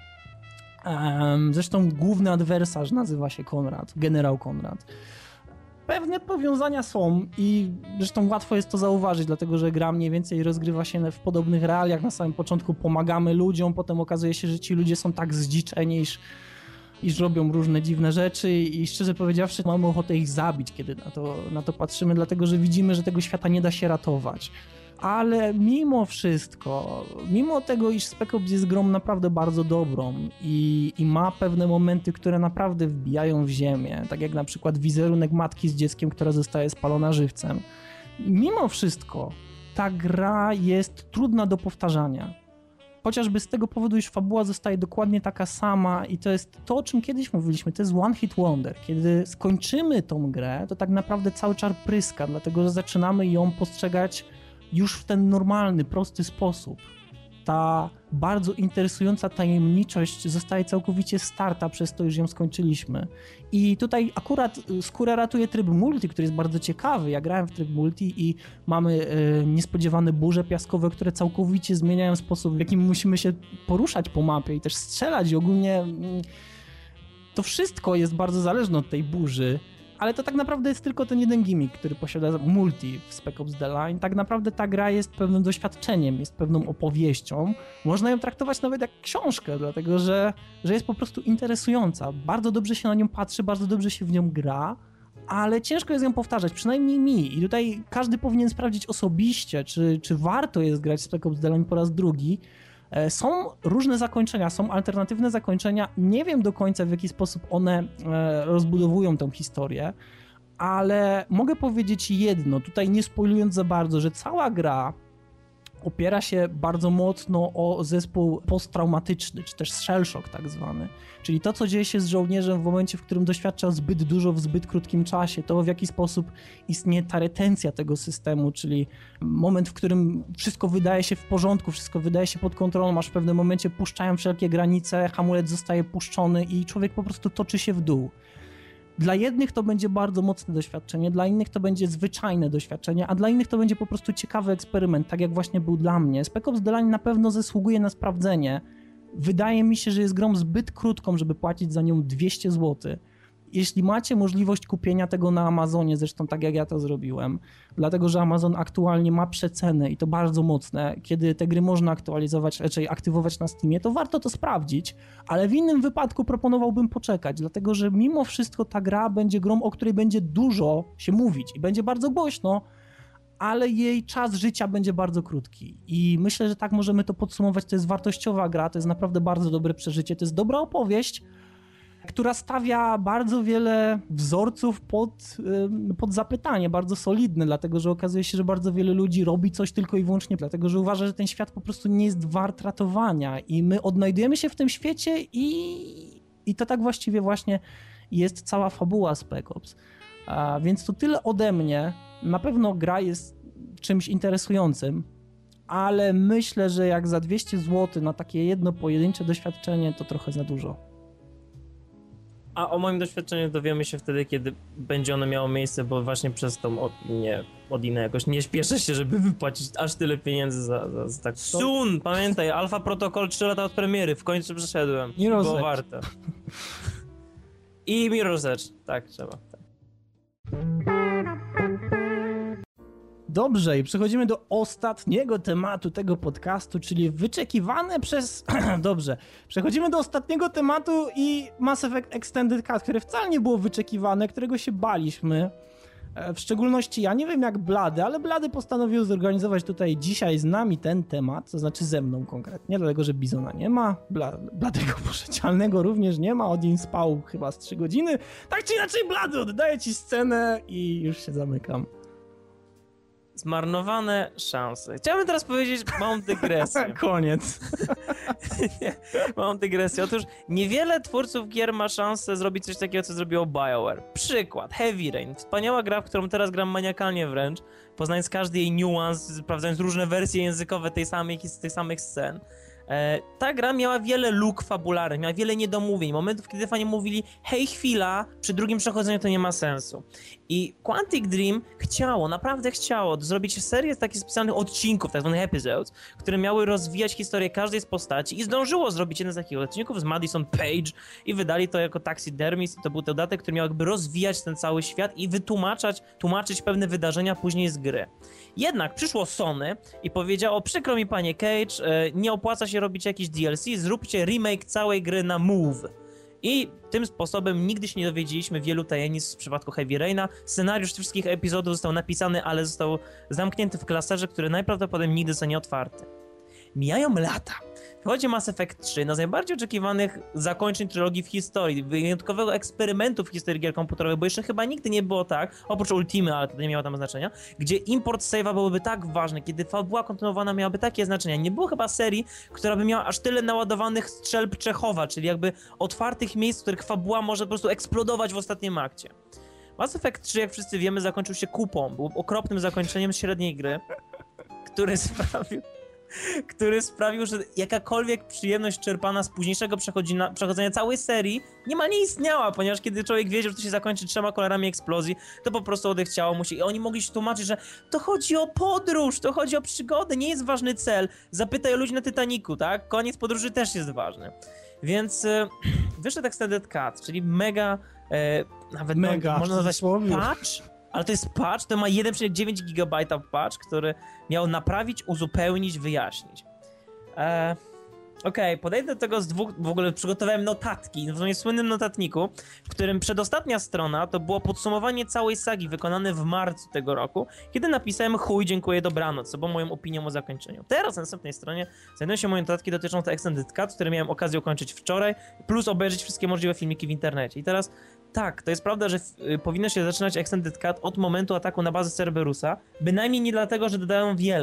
Zresztą główny adwersarz nazywa się Konrad, generał Konrad. Pewne powiązania są i zresztą łatwo jest to zauważyć, dlatego że gra mniej więcej rozgrywa się w podobnych realiach. Na samym początku pomagamy ludziom, potem okazuje się, że ci ludzie są tak zdziczeni, iż, iż robią różne dziwne rzeczy i szczerze powiedziawszy mamy ochotę ich zabić, kiedy na to, na to patrzymy, dlatego że widzimy, że tego świata nie da się ratować. Ale mimo wszystko, mimo tego, iż Spec Ops jest grą naprawdę bardzo dobrą i, i ma pewne momenty, które naprawdę wbijają w ziemię, tak jak na przykład wizerunek matki z dzieckiem, która zostaje spalona żywcem, mimo wszystko ta gra jest trudna do powtarzania. Chociażby z tego powodu, iż fabuła zostaje dokładnie taka sama i to jest to, o czym kiedyś mówiliśmy, to jest one hit wonder. Kiedy skończymy tą grę, to tak naprawdę cały czar pryska, dlatego że zaczynamy ją postrzegać już w ten normalny, prosty sposób. Ta bardzo interesująca tajemniczość zostaje całkowicie starta przez to, już ją skończyliśmy. I tutaj akurat skórę ratuje tryb multi, który jest bardzo ciekawy. Ja grałem w tryb multi i mamy e, niespodziewane burze piaskowe, które całkowicie zmieniają sposób, w jakim musimy się poruszać po mapie i też strzelać i ogólnie mm, to wszystko jest bardzo zależne od tej burzy. Ale to tak naprawdę jest tylko ten jeden gimmick, który posiada multi w Spec Ops The Line. Tak naprawdę ta gra jest pewnym doświadczeniem, jest pewną opowieścią. Można ją traktować nawet jak książkę, dlatego że, że jest po prostu interesująca. Bardzo dobrze się na nią patrzy, bardzo dobrze się w nią gra, ale ciężko jest ją powtarzać, przynajmniej mi. I tutaj każdy powinien sprawdzić osobiście, czy, czy warto jest grać w Spec Ops The Line po raz drugi. Są różne zakończenia, są alternatywne zakończenia. Nie wiem do końca, w jaki sposób one rozbudowują tę historię, ale mogę powiedzieć jedno, tutaj nie spoilując za bardzo, że cała gra opiera się bardzo mocno o zespół posttraumatyczny, czy też shell shock tak zwany. Czyli to, co dzieje się z żołnierzem w momencie, w którym doświadcza zbyt dużo w zbyt krótkim czasie, to w jaki sposób istnieje ta retencja tego systemu, czyli moment, w którym wszystko wydaje się w porządku, wszystko wydaje się pod kontrolą, aż w pewnym momencie puszczają wszelkie granice, hamulec zostaje puszczony i człowiek po prostu toczy się w dół. Dla jednych to będzie bardzo mocne doświadczenie, dla innych to będzie zwyczajne doświadczenie, a dla innych to będzie po prostu ciekawy eksperyment, tak jak właśnie był dla mnie. Spec Ops The Line na pewno zasługuje na sprawdzenie. Wydaje mi się, że jest grą zbyt krótką, żeby płacić za nią dwieście złotych. Jeśli macie możliwość kupienia tego na Amazonie, zresztą tak jak ja to zrobiłem, dlatego że Amazon aktualnie ma przeceny i to bardzo mocne, kiedy te gry można aktualizować, raczej aktywować na Steamie, to warto to sprawdzić, ale w innym wypadku proponowałbym poczekać, dlatego że mimo wszystko ta gra będzie grą, o której będzie dużo się mówić i będzie bardzo głośno, ale jej czas życia będzie bardzo krótki i myślę, że tak możemy to podsumować. To jest wartościowa gra, to jest naprawdę bardzo dobre przeżycie, to jest dobra opowieść, która stawia bardzo wiele wzorców pod, pod zapytanie, bardzo solidne, dlatego że okazuje się, że bardzo wiele ludzi robi coś tylko i wyłącznie dlatego, że uważa, że ten świat po prostu nie jest wart ratowania i my odnajdujemy się w tym świecie i, i to tak właściwie właśnie jest cała fabuła Spec Ops. A więc to tyle ode mnie. Na pewno gra jest czymś interesującym, ale myślę, że jak za dwieście złotych na takie jedno pojedyncze doświadczenie to trochę za dużo. A o moim doświadczeniu dowiemy się wtedy, kiedy będzie ono miało miejsce, bo właśnie przez tą opinię Odinę jakoś nie śpieszę się, żeby wypłacić aż tyle pieniędzy za, za, za tak. Soon! Pamiętaj, Alpha Protocol trzy lata od premiery, w końcu przeszedłem. Mirror's Było Edge. warto. I Mirror's Edge, tak trzeba. Tak. Dobrze, i przechodzimy do ostatniego tematu tego podcastu, czyli wyczekiwane przez... Dobrze, przechodzimy do ostatniego tematu i Mass Effect Extended Cut, które wcale nie było wyczekiwane, którego się baliśmy. W szczególności ja nie wiem jak Blady, ale Blady postanowił zorganizować tutaj dzisiaj z nami ten temat, to znaczy ze mną konkretnie, dlatego że Bizona nie ma, Bla, Bladego poszecialnego również nie ma, Odin spał chyba z trzy godziny. Tak czy inaczej, Blady, oddaję ci scenę i już się zamykam. Zmarnowane szanse. Chciałbym teraz powiedzieć małą dygresję. Koniec. Nie, małą dygresję. Otóż niewiele twórców gier ma szansę zrobić coś takiego, co zrobiło BioWare. Przykład. Heavy Rain. Wspaniała gra, w którą teraz gram maniakalnie wręcz, poznając każdy jej niuans, sprawdzając różne wersje językowe tej samej, tych samych scen. E, ta gra miała wiele luk fabularnych, miała wiele niedomówień, momentów, kiedy fani mówili hej, chwila, przy drugim przechodzeniu to nie ma sensu. I Quantic Dream chciało, naprawdę chciało zrobić serię takich specjalnych odcinków, tak zwanych episodes, które miały rozwijać historię każdej z postaci i zdążyło zrobić jeden z takich odcinków z Madison Page i wydali to jako Taxidermist i to był dodatek, który miał jakby rozwijać ten cały świat i wytłumaczać, tłumaczyć pewne wydarzenia później z gry. Jednak przyszło Sony i powiedziało, przykro mi panie Cage, nie opłaca się robić jakiś D L C, zróbcie remake całej gry na Move. I tym sposobem nigdy się nie dowiedzieliśmy wielu tajemnic w przypadku Heavy Raina. Scenariusz wszystkich epizodów został napisany, ale został zamknięty w klaserze, który najprawdopodobniej nigdy zostanie otwarty. Mijają lata. Wychodzi Mass Effect trzy, no z najbardziej oczekiwanych zakończeń trylogii w historii, wyjątkowego eksperymentu w historii gier komputerowych, bo jeszcze chyba nigdy nie było tak, oprócz Ultimy, ale to nie miało tam znaczenia, gdzie import save'a byłby tak ważny, kiedy fabuła kontynuowana miałaby takie znaczenia. Nie było chyba serii, która by miała aż tyle naładowanych strzelb Czechowa, czyli jakby otwartych miejsc, w których fabuła może po prostu eksplodować w ostatnim akcie. Mass Effect trzy, jak wszyscy wiemy, zakończył się kupą. Był okropnym zakończeniem średniej gry, który sprawił... który sprawił, że jakakolwiek przyjemność czerpana z późniejszego przechodzenia całej serii niemal nie istniała, ponieważ kiedy człowiek wiedział, że to się zakończy trzema kolorami eksplozji, to po prostu odechciało mu się i oni mogli się tłumaczyć, że to chodzi o podróż, to chodzi o przygodę, nie jest ważny cel. Zapytaj o ludzi na Titanicu, tak? Koniec podróży też jest ważny. Więc e, wyszedł Extended Cut, czyli mega, e, nawet mega, no, można nazwać słowiu. patch, ale to jest patch, to ma jeden przecinek dziewięć gigabajta patch, który miał naprawić, uzupełnić, wyjaśnić. Eee, Okej, okay, podejdę do tego z dwóch, w ogóle przygotowałem notatki, w moim słynnym notatniku, w którym przedostatnia strona to było podsumowanie całej sagi wykonane w marcu tego roku, kiedy napisałem chuj, dziękuję, dobranoc, co było moją opinią o zakończeniu. Teraz na następnej stronie znajdują się moje notatki dotyczące Extended Cut, które miałem okazję ukończyć wczoraj, plus obejrzeć wszystkie możliwe filmiki w internecie. I teraz tak, to jest prawda, że y, powinno się zaczynać Extended Cut od momentu ataku na bazę Cerberusa, bynajmniej nie dlatego, że dodają wiele,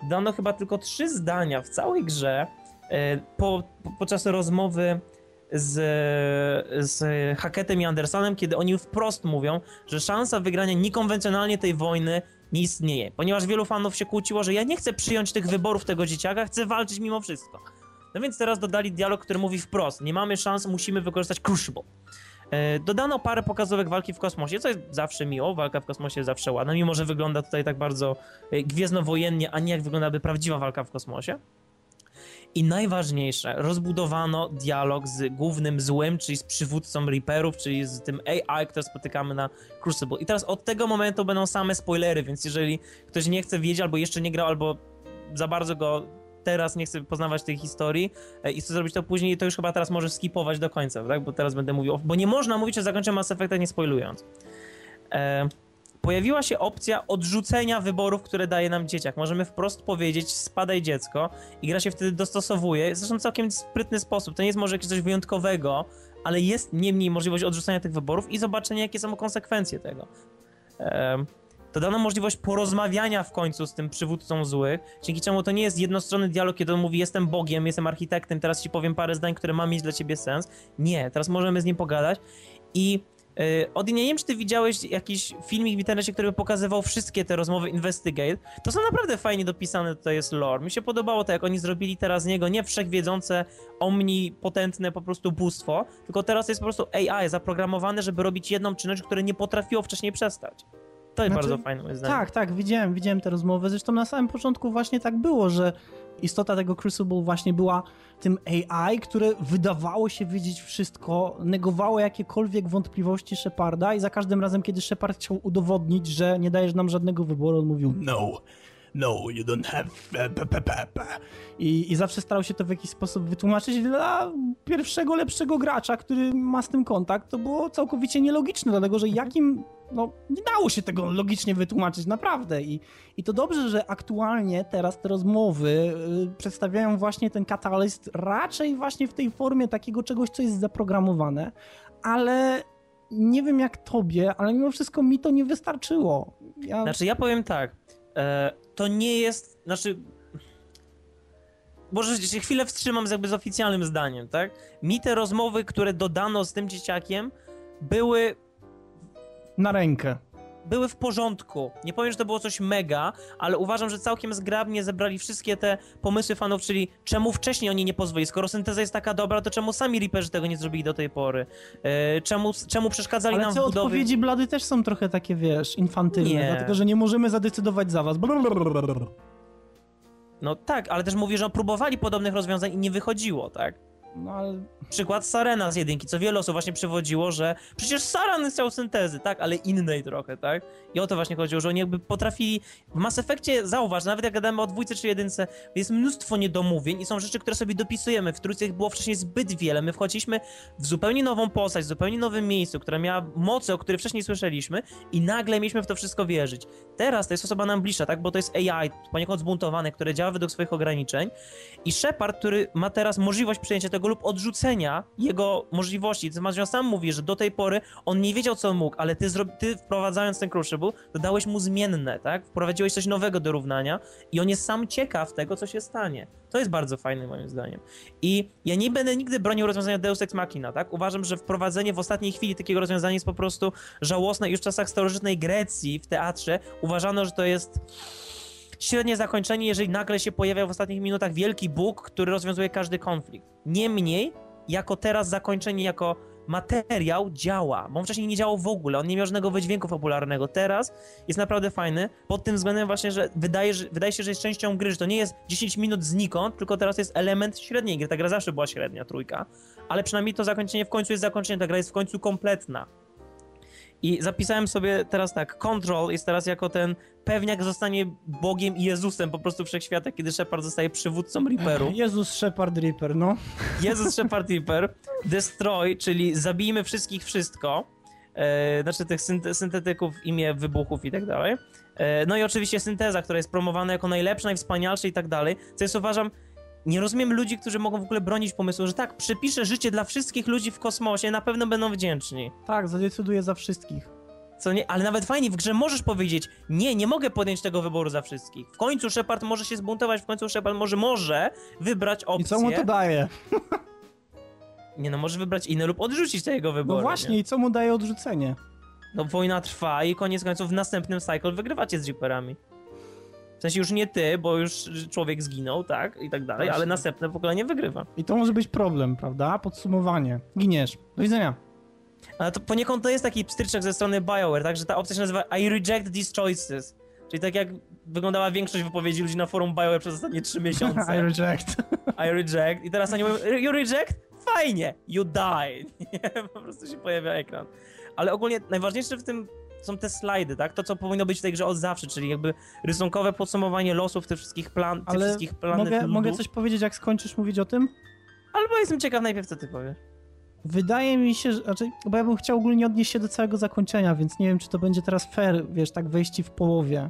dano chyba tylko trzy zdania w całej grze e, po, po, podczas rozmowy z, z Hacketem i Andersonem, kiedy oni wprost mówią, że szansa wygrania niekonwencjonalnie tej wojny nie istnieje, ponieważ wielu fanów się kłóciło, że ja nie chcę przyjąć tych wyborów tego dzieciaka, chcę walczyć mimo wszystko. No więc teraz dodali dialog, który mówi wprost, nie mamy szans, musimy wykorzystać Crucible. E, dodano parę pokazówek walki w kosmosie, co jest zawsze miło, walka w kosmosie jest zawsze ładna, mimo że wygląda tutaj tak bardzo e, gwiezdnowojennie, a nie jak wyglądałaby prawdziwa walka w kosmosie. I najważniejsze, rozbudowano dialog z głównym złym, czyli z przywódcą Reaperów, czyli z tym A I, które spotykamy na Crucible. I teraz od tego momentu będą same spoilery, więc jeżeli ktoś nie chce wiedzieć, albo jeszcze nie grał, albo za bardzo go teraz nie chce poznawać tej historii i chce zrobić to później, to już chyba teraz może skipować do końca, tak? Bo teraz będę mówił, bo nie można mówić o zakończeniu Mass Effecta nie spoilując. E Pojawiła się opcja odrzucenia wyborów, które daje nam dzieciak. Możemy wprost powiedzieć, spadaj dziecko i gra się wtedy dostosowuje. Zresztą w całkiem sprytny sposób. To nie jest może jakieś coś wyjątkowego, ale jest niemniej możliwość odrzucenia tych wyborów i zobaczenia, jakie są konsekwencje tego. Ehm, to dano możliwość porozmawiania w końcu z tym przywódcą złych, dzięki czemu to nie jest jednostronny dialog, kiedy on mówi, jestem Bogiem, jestem architektem, teraz ci powiem parę zdań, które ma mieć dla ciebie sens. Nie, teraz możemy z nim pogadać i Od, nie wiem, czy ty widziałeś jakiś filmik w internecie, który by pokazywał wszystkie te rozmowy Investigate. To są naprawdę fajnie dopisane, tutaj jest lore. Mi się podobało to, jak oni zrobili teraz z niego nie wszechwiedzące, omnipotentne po prostu bóstwo, tylko teraz jest po prostu A I zaprogramowane, żeby robić jedną czynność, która nie potrafiło wcześniej przestać. To jest Znaczy, bardzo fajne, moim zdaniem. Tak, tak, widziałem, widziałem te rozmowy. Zresztą na samym początku właśnie tak było, że istota tego Crucible właśnie była tym A I, które wydawało się wiedzieć wszystko, negowało jakiekolwiek wątpliwości Sheparda i za każdym razem, kiedy Shepard chciał udowodnić, że nie dajesz nam żadnego wyboru, on mówił no, no, you don't have... I, I zawsze starał się to w jakiś sposób wytłumaczyć. Dla pierwszego, lepszego gracza, który ma z tym kontakt, to było całkowicie nielogiczne, dlatego że jakim... No, nie dało się tego logicznie wytłumaczyć, naprawdę. I, i to dobrze, że aktualnie teraz te rozmowy y, przedstawiają właśnie ten katalyst raczej właśnie w tej formie takiego czegoś, co jest zaprogramowane, ale nie wiem jak tobie, ale mimo wszystko mi to nie wystarczyło. Ja... Znaczy, ja powiem tak, e, to nie jest, znaczy... Może się chwilę wstrzymam z jakby z oficjalnym zdaniem, tak? Mi te rozmowy, które dodano z tym dzieciakiem, były... Na rękę. Były w porządku. Nie powiem, że to było coś mega, ale uważam, że całkiem zgrabnie zebrali wszystkie te pomysły fanów, czyli czemu wcześniej oni nie pozwolili. Skoro synteza jest taka dobra, to czemu sami Reaperzy tego nie zrobili do tej pory? Yy, czemu, czemu przeszkadzali ale nam w te budowie... odpowiedzi Blady też są trochę takie, wiesz, infantylne, Nie. dlatego że nie możemy zadecydować za was. Blablabla. No tak, ale też mówi, że próbowali podobnych rozwiązań i nie wychodziło, tak? No ale... Przykład Sarena z jedynki, co wiele osób właśnie przywodziło, że przecież Saran chciał syntezy, tak, ale innej trochę, tak? I o to właśnie chodziło, że oni jakby potrafili... W Mass Effectie, zauważ, nawet jak gadamy o dwójce czy jedynce, jest mnóstwo niedomówień i są rzeczy, które sobie dopisujemy. W trójce ich było wcześniej zbyt wiele. My wchodziliśmy w zupełnie nową postać, w zupełnie nowym miejscu, która miała moce, o których wcześniej słyszeliśmy i nagle mieliśmy w to wszystko wierzyć. Teraz to jest osoba nam bliższa, tak? Bo to jest A I, poniekąd zbuntowane, które działa według swoich ograniczeń i Shepard, który ma teraz możliwość przyjęcia tego lub odrzucenia jego możliwości. Zresztą sam mówi, że do tej pory on nie wiedział, co on mógł, ale ty, ty wprowadzając ten Crucible, dodałeś mu zmienne, tak? Wprowadziłeś coś nowego do równania i on jest sam ciekaw tego, co się stanie. To jest bardzo fajne moim zdaniem. I ja nie będę nigdy bronił rozwiązania Deus Ex Machina, tak? Uważam, że wprowadzenie w ostatniej chwili takiego rozwiązania jest po prostu żałosne i już w czasach starożytnej Grecji w teatrze uważano, że to jest średnie zakończenie, jeżeli nagle się pojawia w ostatnich minutach wielki Bóg, który rozwiązuje każdy konflikt. Niemniej, jako teraz zakończenie, jako materiał działa, bo on wcześniej nie działał w ogóle, on nie miał żadnego wydźwięku popularnego. Teraz jest naprawdę fajny, pod tym względem właśnie, że wydaje, że wydaje się, że jest częścią gry, że to nie jest dziesięć minut znikąd, tylko teraz jest element średniej gry. Ta gra zawsze była średnia, trójka, ale przynajmniej to zakończenie w końcu jest zakończenie, ta gra jest w końcu kompletna. I zapisałem sobie teraz tak, Control jest teraz jako ten pewniak zostanie Bogiem i Jezusem po prostu wszechświata, kiedy Shepard zostaje przywódcą Reaperu. Jezus Shepard Reaper, no. Jezus Shepard Reaper. Destroy, czyli zabijmy wszystkich wszystko. E, znaczy tych synte syntetyków w imię wybuchów i tak dalej. E, no i oczywiście synteza, która jest promowana jako najlepsza, najwspanialsza i tak dalej. Co jest, uważam, nie rozumiem ludzi, którzy mogą w ogóle bronić pomysłu, że tak, przypiszę życie dla wszystkich ludzi w kosmosie, na pewno będą wdzięczni. Tak, zadecyduję za wszystkich. Co nie? Ale nawet fajnie, w grze możesz powiedzieć, nie, nie mogę podjąć tego wyboru za wszystkich. W końcu Shepard może się zbuntować, w końcu Shepard może, może wybrać opcję... I co mu to daje? Nie no, może wybrać inne lub odrzucić tego wyboru. No właśnie, nie? i co mu daje odrzucenie? No wojna trwa i koniec końców w następnym cycle wygrywacie z Reaperami. W sensie już nie ty, bo już człowiek zginął, tak? I tak dalej, Właśnie. ale następne pokolenie wygrywa. I to może być problem, prawda? Podsumowanie. Giniesz. Do widzenia. Ale to poniekąd to jest taki pstryczek ze strony BioWare, tak? Że ta opcja się nazywa I reject these choices. Czyli tak jak wyglądała większość wypowiedzi ludzi na forum BioWare przez ostatnie trzy miesiące. I reject. I reject. I teraz oni mówią, you reject? Fajnie, you die. Po prostu się pojawia ekran. Ale ogólnie najważniejsze w tym są te slajdy, tak? To, co powinno być w tej grze od zawsze, czyli jakby rysunkowe podsumowanie losów tych wszystkich plan, tych Ale wszystkich planet mogę, ludów. mogę coś powiedzieć, jak skończysz mówić o tym? Albo jestem ciekaw najpierw, co ty powiesz. Wydaje mi się, że, znaczy, bo ja bym chciał ogólnie odnieść się do całego zakończenia, więc nie wiem, czy to będzie teraz fair, wiesz, tak wejść w połowie.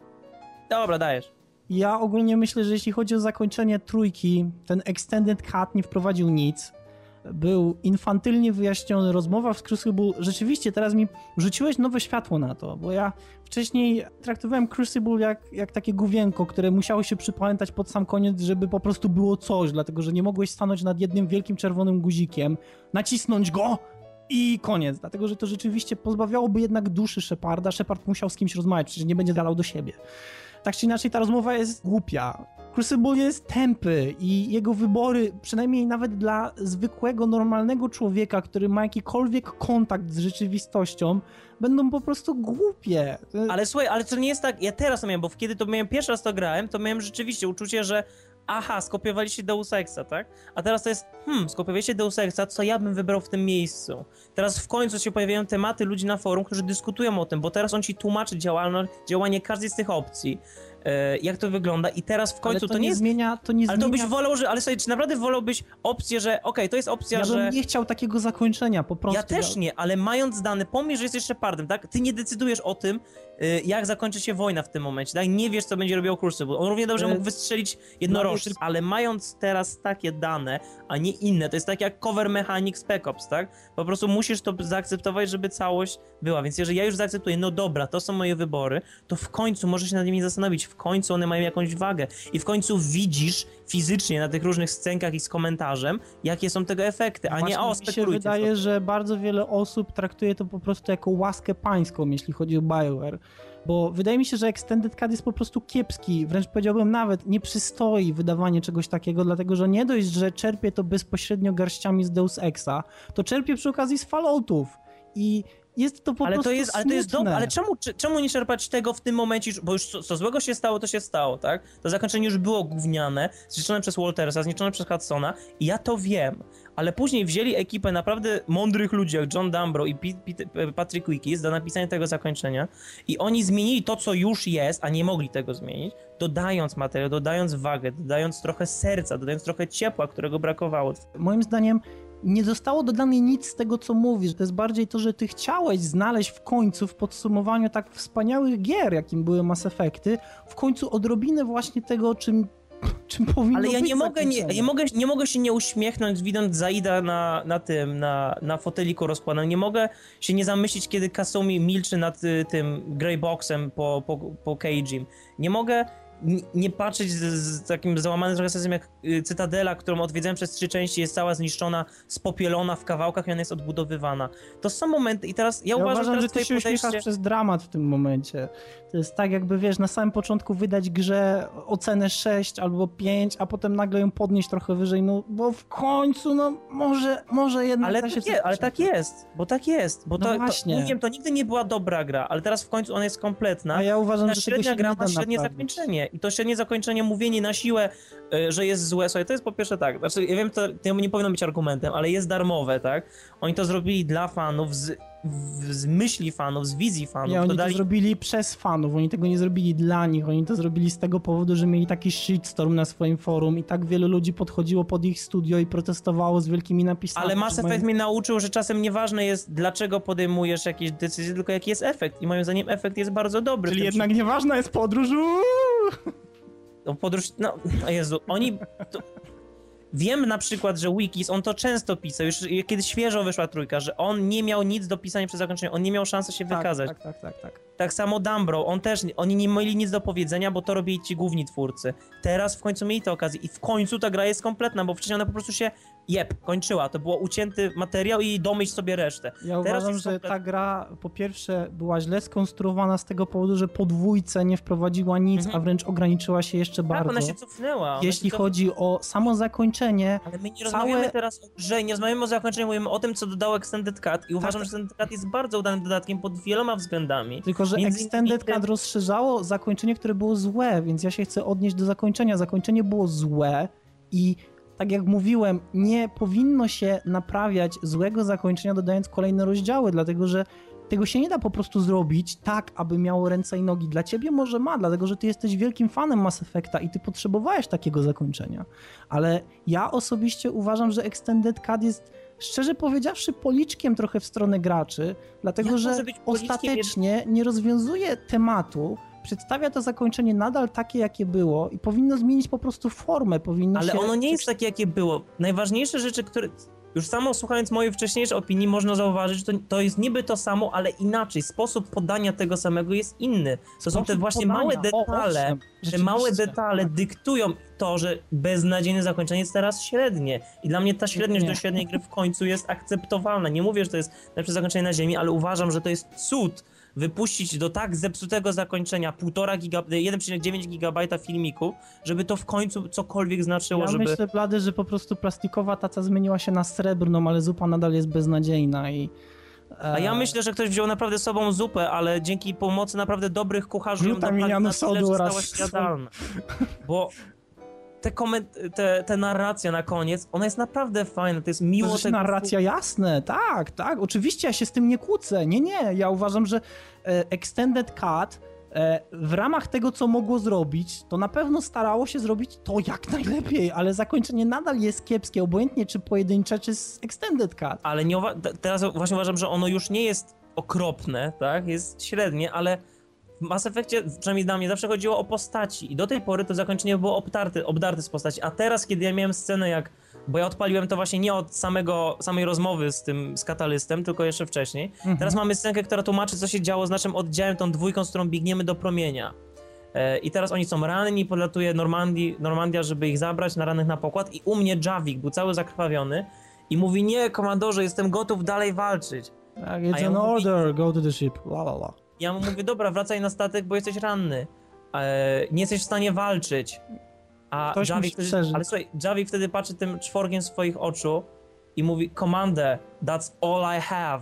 Dobra, dajesz. Ja ogólnie myślę, że jeśli chodzi o zakończenie trójki, ten Extended Cut nie wprowadził nic. Był infantylnie wyjaśniony, rozmowa w Crucible. Rzeczywiście teraz mi rzuciłeś nowe światło na to, bo ja wcześniej traktowałem Crucible jak, jak takie główienko, które musiało się przypamiętać pod sam koniec, żeby po prostu było coś, dlatego że nie mogłeś stanąć nad jednym wielkim czerwonym guzikiem, nacisnąć go i koniec, dlatego że to rzeczywiście pozbawiałoby jednak duszy Sheparda. Shepard musiał z kimś rozmawiać, przecież nie będzie dalał do siebie. Tak czy inaczej ta rozmowa jest głupia. Crucible jest tępy i jego wybory, przynajmniej nawet dla zwykłego, normalnego człowieka, który ma jakikolwiek kontakt z rzeczywistością, będą po prostu głupie. Ale słuchaj, ale to nie jest tak, ja teraz to miałem, bo kiedy to miałem pierwszy raz to grałem, to miałem rzeczywiście uczucie, że aha, skopiowaliście Deus Exa, tak? A teraz to jest, hmm, skopiowaliście Deus Exa, co ja bym wybrał w tym miejscu? Teraz w końcu się pojawiają tematy ludzi na forum, którzy dyskutują o tym, bo teraz on ci tłumaczy działalność, działanie każdej z tych opcji. Jak to wygląda i teraz w końcu ale to, to nie jest... zmienia, to nie ale zmienia... to byś wolał, że... Ale słuchaj, czy naprawdę wolałbyś opcję, że okej, okay, to jest opcja, ja że... Ja bym nie chciał takiego zakończenia, po prostu. Ja też nie, ale mając dane, pomyśl, że jesteś Shepardem, tak? Ty nie decydujesz o tym, jak zakończy się wojna w tym momencie, tak? Nie wiesz, co będzie robił Crucible. On równie dobrze ale... mógł wystrzelić jednorożec, ale mając teraz takie dane, a nie inne, to jest tak jak cover mechanic Spec Ops, tak? Po prostu musisz to zaakceptować, żeby całość była, więc jeżeli ja już zaakceptuję, no dobra, to są moje wybory, to w końcu możesz się nad nimi zastanowić, w końcu one mają jakąś wagę i w końcu widzisz fizycznie na tych różnych scenkach i z komentarzem, jakie są tego efekty, a Właśnie nie o, mi się spekulujcie. wydaje, sobie. że bardzo wiele osób traktuje to po prostu jako łaskę pańską, jeśli chodzi o BioWare. Bo wydaje mi się, że Extended Cut jest po prostu kiepski, wręcz powiedziałbym nawet nie przystoi wydawanie czegoś takiego, dlatego że nie dość, że czerpie to bezpośrednio garściami z Deus Exa, to czerpie przy okazji z Falloutów i jest to po ale prostu to jest, smutne. ale to jest dobre, ale czemu, czemu nie czerpać tego w tym momencie, bo już co, co złego się stało, to się stało, tak? To zakończenie już było gówniane, zniszczone przez Waltersa, zniszczone przez Hudsona i ja to wiem, ale później wzięli ekipę naprawdę mądrych ludzi, jak John Dumbro i Pete, Pete, Patrick Wickis do napisania tego zakończenia i oni zmienili to, co już jest, a nie mogli tego zmienić, dodając materiał, dodając wagę, dodając trochę serca, dodając trochę ciepła, którego brakowało. Moim zdaniem nie zostało dodane nic z tego, co mówisz. To jest bardziej to, że ty chciałeś znaleźć w końcu, w podsumowaniu tak wspaniałych gier, jakim były Mass Effecty, w końcu odrobinę właśnie tego, czym, czym powinno Ale ja być nie mogę, nie, zakończenie. nie, mogę, nie mogę się nie uśmiechnąć, widząc Zaida na, na tym, na, na foteliku rozkładanym. Nie mogę się nie zamyślić, kiedy Kasumi milczy nad y, tym Greyboxem po, po, po Cage'im. Nie mogę nie patrzeć z, z takim załamanym trochę sercem jak Cytadela, którą odwiedzałem przez trzy części, jest cała zniszczona, spopielona w kawałkach i ona jest odbudowywana. To są momenty i teraz ja, Ja uważam, uważam, że że ty się podejście... uśmiechasz przez dramat w tym momencie. To jest tak, jakby wiesz, na samym początku wydać grze ocenę sześć albo pięć, a potem nagle ją podnieść trochę wyżej, no bo w końcu, no może, może jednak Ale da się tak, coś je, ale przyczepić. tak jest, bo tak jest, bo No to, właśnie. to, mówiłem, to nigdy nie była dobra gra, ale teraz w końcu ona jest kompletna. A ja uważam, Ta że tego średnia się gra nie ma da średnie naprawić. zakończenie i to średnie zakończenie, mówienie na siłę, y, że jest złe, słuchaj, to jest po pierwsze tak, znaczy ja wiem, to, to nie powinno być argumentem, ale jest darmowe, tak? Oni to zrobili dla fanów, z, w, z myśli fanów, z wizji fanów. Nie, oni to dodali... zrobili przez fanów, oni tego nie zrobili dla nich, oni to zrobili z tego powodu, że mieli taki shitstorm na swoim forum i tak wielu ludzi podchodziło pod ich studio i protestowało z wielkimi napisami. Ale Mass że Effect mają- mnie nauczył, że czasem nieważne jest, dlaczego podejmujesz jakieś decyzje, tylko jaki jest efekt i moim zdaniem efekt jest bardzo dobry. w Czyli tym jednak nieważna jest podróż. Uuu! No podróż, no, o Jezu, oni... To... wiem na przykład, że Wikis, on to często pisał, już kiedy świeżo wyszła trójka, że on nie miał nic do pisania przed zakończeniem, on nie miał szansy się tak, wykazać. Tak, tak, tak, tak. Tak samo Dumbro, on też, oni nie mieli nic do powiedzenia, bo to robili ci główni twórcy. Teraz w końcu mieli tę okazję i w końcu ta gra jest kompletna, bo wcześniej ona po prostu się, jeb, kończyła. To było ucięty materiał i domyśl sobie resztę. Ja Teraz uważam, jest że komplet... ta gra po pierwsze była źle skonstruowana z tego powodu, że po dwójce nie wprowadziła nic, Mhm. a wręcz ograniczyła się jeszcze Tak, bardzo. ona się cofnęła. Ona Jeśli się chodzi o samo zakończenie, Ale my nie całe... rozmawiamy teraz o grze, nie rozmawiamy o zakończeniu, mówimy o tym, co dodało Extended Cut i uważam, tak. że Extended Cut jest bardzo udanym dodatkiem pod wieloma względami. Tylko że Między Extended innymi- Cut rozszerzało zakończenie, które było złe, więc ja się chcę odnieść do zakończenia. Zakończenie było złe i tak jak mówiłem, nie powinno się naprawiać złego zakończenia dodając kolejne rozdziały, dlatego że tego się nie da po prostu zrobić tak, aby miało ręce i nogi. Dla ciebie może ma, dlatego że ty jesteś wielkim fanem Mass Effecta i ty potrzebowałeś takiego zakończenia. Ale ja osobiście uważam, że Extended Cut jest, szczerze powiedziawszy, policzkiem trochę w stronę graczy, dlatego Jak że może być policzkiem? ostatecznie nie rozwiązuje tematu, przedstawia to zakończenie nadal takie, jakie było i powinno zmienić po prostu formę, powinno Ale się... ono nie jest takie, jakie było. Najważniejsze rzeczy, które... Już samo słuchając mojej wcześniejszej opinii można zauważyć, że to, to jest niby to samo, ale inaczej. Sposób podania tego samego jest inny. To są te Sposób właśnie podania. małe O, detale, owszem, te małe rzeczywiście. detale Tak. dyktują to, że beznadziejne zakończenie jest teraz średnie. I dla mnie ta średniość Nie. do średniej gry w końcu jest akceptowalna. Nie mówię, że to jest najlepsze zakończenie na ziemi, ale uważam, że to jest cud wypuścić do tak zepsutego zakończenia półtora giga, jeden przecinek dziewięć gigabajta filmiku, żeby to w końcu cokolwiek znaczyło, Ja żeby... myślę, Blady, że po prostu plastikowa taca zmieniła się na srebrną, ale zupa nadal jest beznadziejna i... A ja myślę, że ktoś wziął naprawdę sobą zupę, ale dzięki pomocy naprawdę dobrych kucharzy ją dopadli Glutaminianu na tyle, sodu że oraz stała się jadalna. Bo te, koment- te, te narracja na koniec, ona jest naprawdę fajna, to jest miło To jest tego... narracja, jasne, tak, tak, oczywiście ja się z tym nie kłócę, nie, nie, ja uważam, że e, Extended Cut e, w ramach tego, co mogło zrobić, to na pewno starało się zrobić to jak najlepiej, ale zakończenie nadal jest kiepskie, obojętnie czy pojedyncze, czy z Extended Cut. Ale nie uwa- te- teraz właśnie uważam, że ono już nie jest okropne, tak, jest średnie, ale w Mass Effectie, przynajmniej dla mnie, zawsze chodziło o postaci i do tej pory to zakończenie było obtarte, obdarte z postaci, a teraz, kiedy ja miałem scenę jak, bo ja odpaliłem to właśnie nie od samego, samej rozmowy z tym, z katalystem, tylko jeszcze wcześniej, Mhm. teraz mamy scenkę, która tłumaczy, co się działo z naszym oddziałem, tą dwójką, z którą biegniemy do promienia. E, I teraz oni są ranni, podlatuje Normandii, Normandia, żeby ich zabrać na rannych na pokład i u mnie Javik był cały zakrwawiony i mówi, nie, komandorze, jestem gotów dalej walczyć. Tak, it's ja an mówi- order, go to the ship, la la la. Ja mu mówię, dobra, wracaj na statek, bo jesteś ranny. E, nie jesteś w stanie walczyć. A Ktoś musi Javik wtedy, przeżyć. ale słuchaj, Javik wtedy patrzy tym czworgiem swoich oczu i mówi, Commander, that's all I have.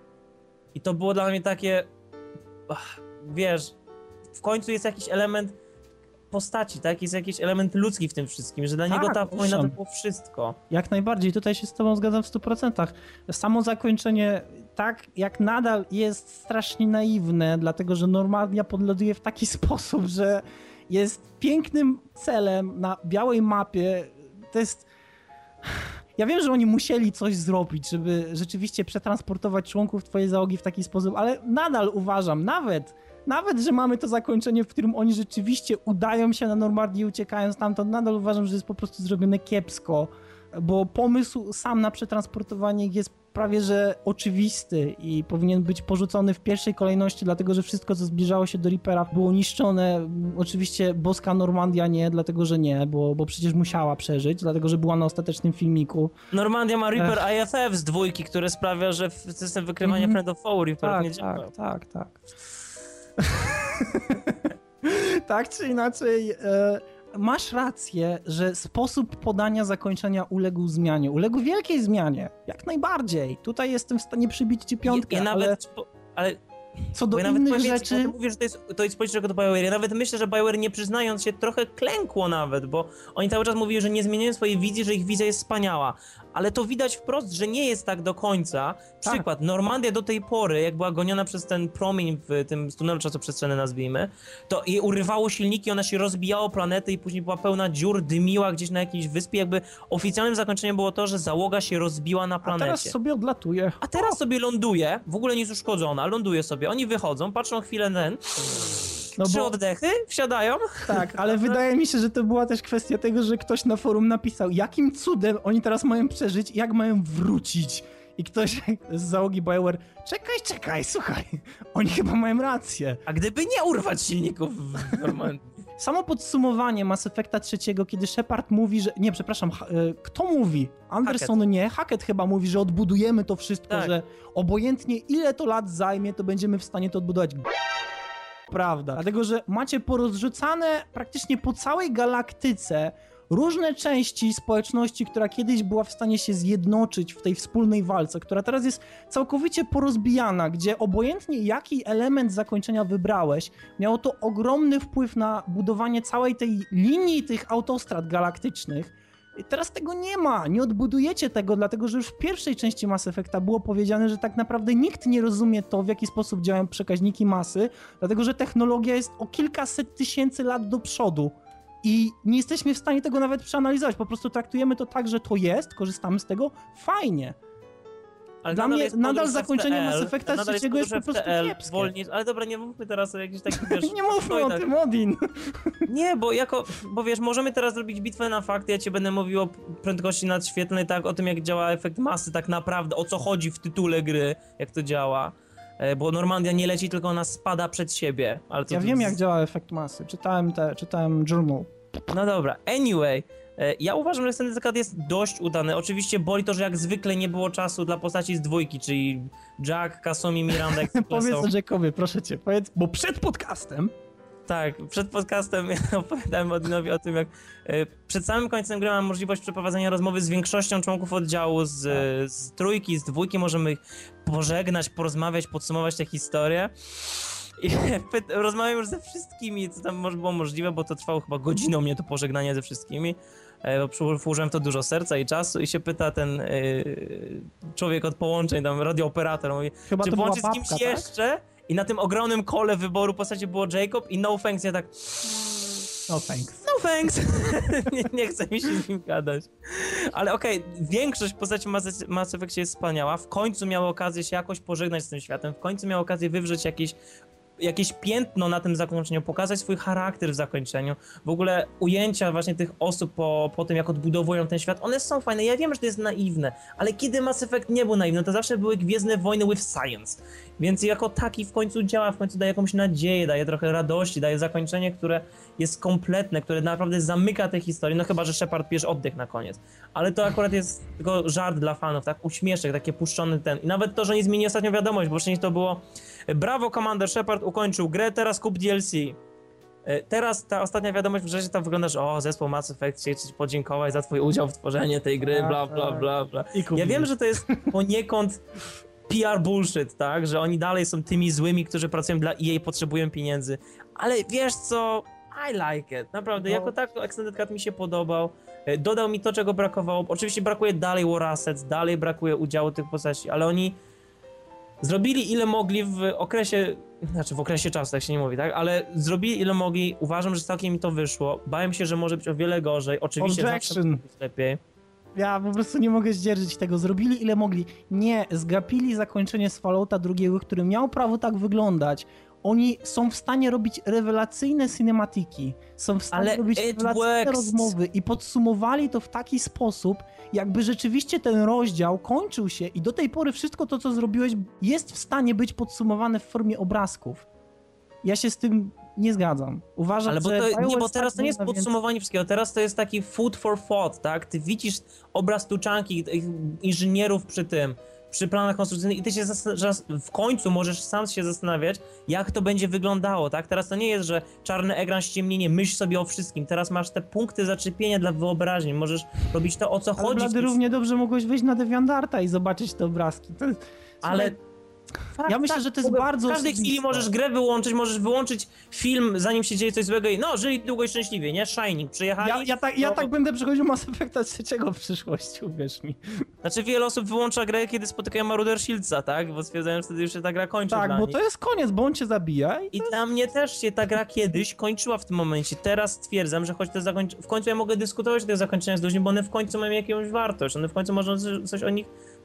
I to było dla mnie takie, ach, wiesz, w końcu jest jakiś element postaci, tak? Jest jakiś element ludzki w tym wszystkim, że dla Tak, niego ta wojna to owszem. było wszystko. Jak najbardziej, tutaj się z tobą zgadzam w stu procentach. Samo zakończenie, tak jak nadal jest strasznie naiwne, dlatego że Normandia podloduje w taki sposób, że jest pięknym celem na białej mapie. To jest... Ja wiem, że oni musieli coś zrobić, żeby rzeczywiście przetransportować członków twojej załogi w taki sposób, ale nadal uważam, nawet, nawet, że mamy to zakończenie, w którym oni rzeczywiście udają się na Normandię i uciekają stamtąd, nadal uważam, że jest po prostu zrobione kiepsko, bo pomysł sam na przetransportowanie ich jest prawie że oczywisty i powinien być porzucony w pierwszej kolejności, dlatego że wszystko, co zbliżało się do Reapera, było niszczone. Oczywiście boska Normandia nie, dlatego że nie, bo, bo przecież musiała przeżyć, dlatego że była na ostatecznym filmiku. Normandia ma Reaper I F F z dwójki, które sprawia, że system wykrywania Mhm. Friend of Foe Reaperów nie Tak, działa. tak, tak, tak. Tak czy inaczej, e, masz rację, że sposób podania zakończenia uległ zmianie. Uległ wielkiej zmianie, jak najbardziej. Tutaj jestem w stanie przybić ci piątkę, Ja, ja ale nawet, ale co Bo do ja nawet innych powiem więcej, rzeczy... bo ty mówisz, że to jest, to jest policzek do BioWare. Ja nawet myślę, że BioWare nie przyznając się trochę klękło nawet, bo oni cały czas mówili, że nie zmieniają swojej wizji, że ich wizja jest wspaniała. Ale to widać wprost, że nie jest tak do końca. Przykład, Normandia do tej pory, jak była goniona przez ten promień w tym tunelu czasoprzestrzeni, nazwijmy, to jej urywało silniki, ona się rozbijało planety i później była pełna dziur, dymiła gdzieś na jakiejś wyspie. Jakby oficjalnym zakończeniem było to, że załoga się rozbiła na A planecie. teraz sobie odlatuje. A teraz sobie ląduje, w ogóle nie jest uszkodzona, ląduje sobie, oni wychodzą, patrzą chwilę ten, No Trzy bo, oddechy wsiadają. tak, ale wydaje mi się, że to była też kwestia tego, że ktoś na forum napisał, jakim cudem oni teraz mają przeżyć, jak mają wrócić. I ktoś z załogi BioWare, czekaj, czekaj, słuchaj, oni chyba mają rację. A gdyby nie urwać silników w normalnie. Samo podsumowanie Mass Effecta trzeciego, kiedy Shepard mówi, że... Nie, przepraszam, ha- e, kto mówi? Anderson Hackett. nie, Hackett chyba mówi, że odbudujemy to wszystko, Tak. że obojętnie ile to lat zajmie, to będziemy w stanie to odbudować. Prawda. Dlatego, że macie porozrzucane praktycznie po całej galaktyce różne części społeczności, która kiedyś była w stanie się zjednoczyć w tej wspólnej walce, która teraz jest całkowicie porozbijana, gdzie obojętnie jaki element zakończenia wybrałeś, miało to ogromny wpływ na budowanie całej tej linii tych autostrad galaktycznych. I teraz tego nie ma, nie odbudujecie tego, dlatego że już w pierwszej części Mass Effecta było powiedziane, że tak naprawdę nikt nie rozumie to, w jaki sposób działają przekaźniki masy, dlatego że technologia jest o kilkaset tysięcy lat do przodu. I nie jesteśmy w stanie tego nawet przeanalizować, po prostu traktujemy to tak, że to jest, korzystamy z tego, fajnie. Ale Dla nadal mnie jest nadal podróż zakończenie F T L, Mass Effecta nadal trzeciego jest po podróż prostu F T L, kiepskie. Wolniej, ale dobra, nie mówmy teraz o jakichś takich, wiesz... Nie mówmy o tak. tym, Odin. Nie, bo jako, bo wiesz, możemy teraz zrobić bitwę na fakty, ja ci będę mówił o prędkości nadświetlnej, tak, o tym jak działa efekt masy, tak naprawdę, o co chodzi w tytule gry, jak to działa. E, Bo Normandia nie leci, tylko ona spada przed siebie. Ale to Ja to wiem, z- jak działa efekt masy. Czytałem te, czytałem journal. No dobra, anyway, e, ja uważam, że ten zakład jest dość udany. Oczywiście boli to, że jak zwykle nie było czasu dla postaci z dwójki, czyli Jack, Kasumi, Miranda, jak zwykle są. Powiedz Jackowie, proszę cię, powiedz, bo przed podcastem Tak, przed podcastem ja opowiadałem Odinowi o tym, jak e, przed samym końcem gry mam możliwość przeprowadzenia rozmowy z większością członków oddziału, z, z trójki, z dwójki, możemy ich pożegnać, porozmawiać, podsumować tę historię. I pyt- rozmawiam już ze wszystkimi, co tam może było możliwe, bo to trwało chyba godzinę mnie to pożegnanie ze wszystkimi. E, bo przy- włożyłem w to dużo serca i czasu i się pyta ten e, człowiek od połączeń, tam radiooperator, mówi, chyba czy to była połączyć z babka, kimś tak? jeszcze? I na tym ogromnym kole wyboru postaci było Jacob i no thanks, ja tak No thanks. no thanks, nie, nie chce mi się z nim gadać. Ale okej, większość postaci Mass, Mass Effectie jest wspaniała, w końcu miało okazję się jakoś pożegnać z tym światem, w końcu miało okazję wywrzeć jakieś jakieś piętno na tym zakończeniu, pokazać swój charakter w zakończeniu. W ogóle ujęcia właśnie tych osób po, po tym, jak odbudowują ten świat, one są fajne. Ja wiem, że to jest naiwne, ale kiedy Mass Effect nie był naiwny, to zawsze były Gwiezdne Wojny with science. Więc jako taki w końcu działa, w końcu daje jakąś nadzieję, daje trochę radości, daje zakończenie, które jest kompletne, które naprawdę zamyka tę historię, no chyba, że Shepard bierze oddech na koniec. Ale to akurat jest tylko żart dla fanów, tak? Uśmieszek, takie puszczony ten. I nawet to, że nie zmieni ostatnią wiadomość, bo wcześniej to było brawo, Commander Shepard ukończył grę, teraz kup D L C. E, Teraz ta ostatnia wiadomość w grze tam wygląda, że o, zespół Mass Effect chcieli ci podziękować za twój udział w tworzeniu tej gry, bla, bla, bla, bla. I kupił. Ja wiem, że to jest poniekąd P R bullshit, tak? Że oni dalej są tymi złymi, którzy pracują dla E A i potrzebują pieniędzy. Ale wiesz co? I like it. Naprawdę, No. jako tak Extended Cut mi się podobał. E, Dodał mi to, czego brakowało. Oczywiście brakuje dalej War Assets, dalej brakuje udziału tych postaci, ale oni zrobili ile mogli w okresie, znaczy w okresie czasu, tak się nie mówi, tak? Ale zrobili ile mogli, uważam, że całkiem mi to wyszło. Bałem się, że może być o wiele gorzej. Oczywiście zawsze Objection. może być lepiej. Ja po prostu nie mogę zdzierżyć tego. Zrobili ile mogli. Nie, zgapili zakończenie z Fallouta drugiego, który miał prawo tak wyglądać. Oni są w stanie robić rewelacyjne cinematiki, są w stanie Ale robić it rewelacyjne works. rozmowy i podsumowali to w taki sposób, jakby rzeczywiście ten rozdział kończył się i do tej pory wszystko to, co zrobiłeś, jest w stanie być podsumowane w formie obrazków. Ja się z tym nie zgadzam. Uważam, Ale bo że to, nie, BioWare bo teraz to nie jest można więcej- podsumowanie wszystkiego, teraz to jest taki food for thought, tak? Ty widzisz obraz tuczanki, tych inżynierów przy tym, przy planach konstrukcyjnych i ty się zastan- w końcu możesz sam się zastanawiać, jak to będzie wyglądało, tak? Teraz to nie jest, że czarny ekran, ściemnienie, myśl sobie o wszystkim, teraz masz te punkty zaczepienia dla wyobraźni, możesz robić to, o co Ale chodzi. w Blady, tej- równie dobrze mogłeś wejść na DeviantArta i zobaczyć te obrazki. To jest... Ale... Słuchaj, Fakt, Ja myślę, tak, że to jest mogę- bardzo W każdej osobiste. chwili możesz grę wyłączyć, możesz wyłączyć film, zanim się dzieje coś złego i no, żyli długo i szczęśliwie, nie? Shining, przyjechali... Ja, ja, tak, ja no, tak będę przechodził Mass Effecta trzeciego w przyszłości, uwierz mi. Znaczy wiele osób wyłącza grę, kiedy spotykają Marauder Shieldsa, tak? Bo stwierdzają, że wtedy już się ta gra kończy Tak, dla bo nich. to jest koniec, bo on cię zabija i I dla mnie też się ta gra kiedyś kończyła w tym momencie. Teraz stwierdzam, że choć to zakończy... w końcu ja mogę dyskutować o tych zakończeniach z ludźmi, bo one w końcu mają jakąś wartość, one w końcu można coś o nich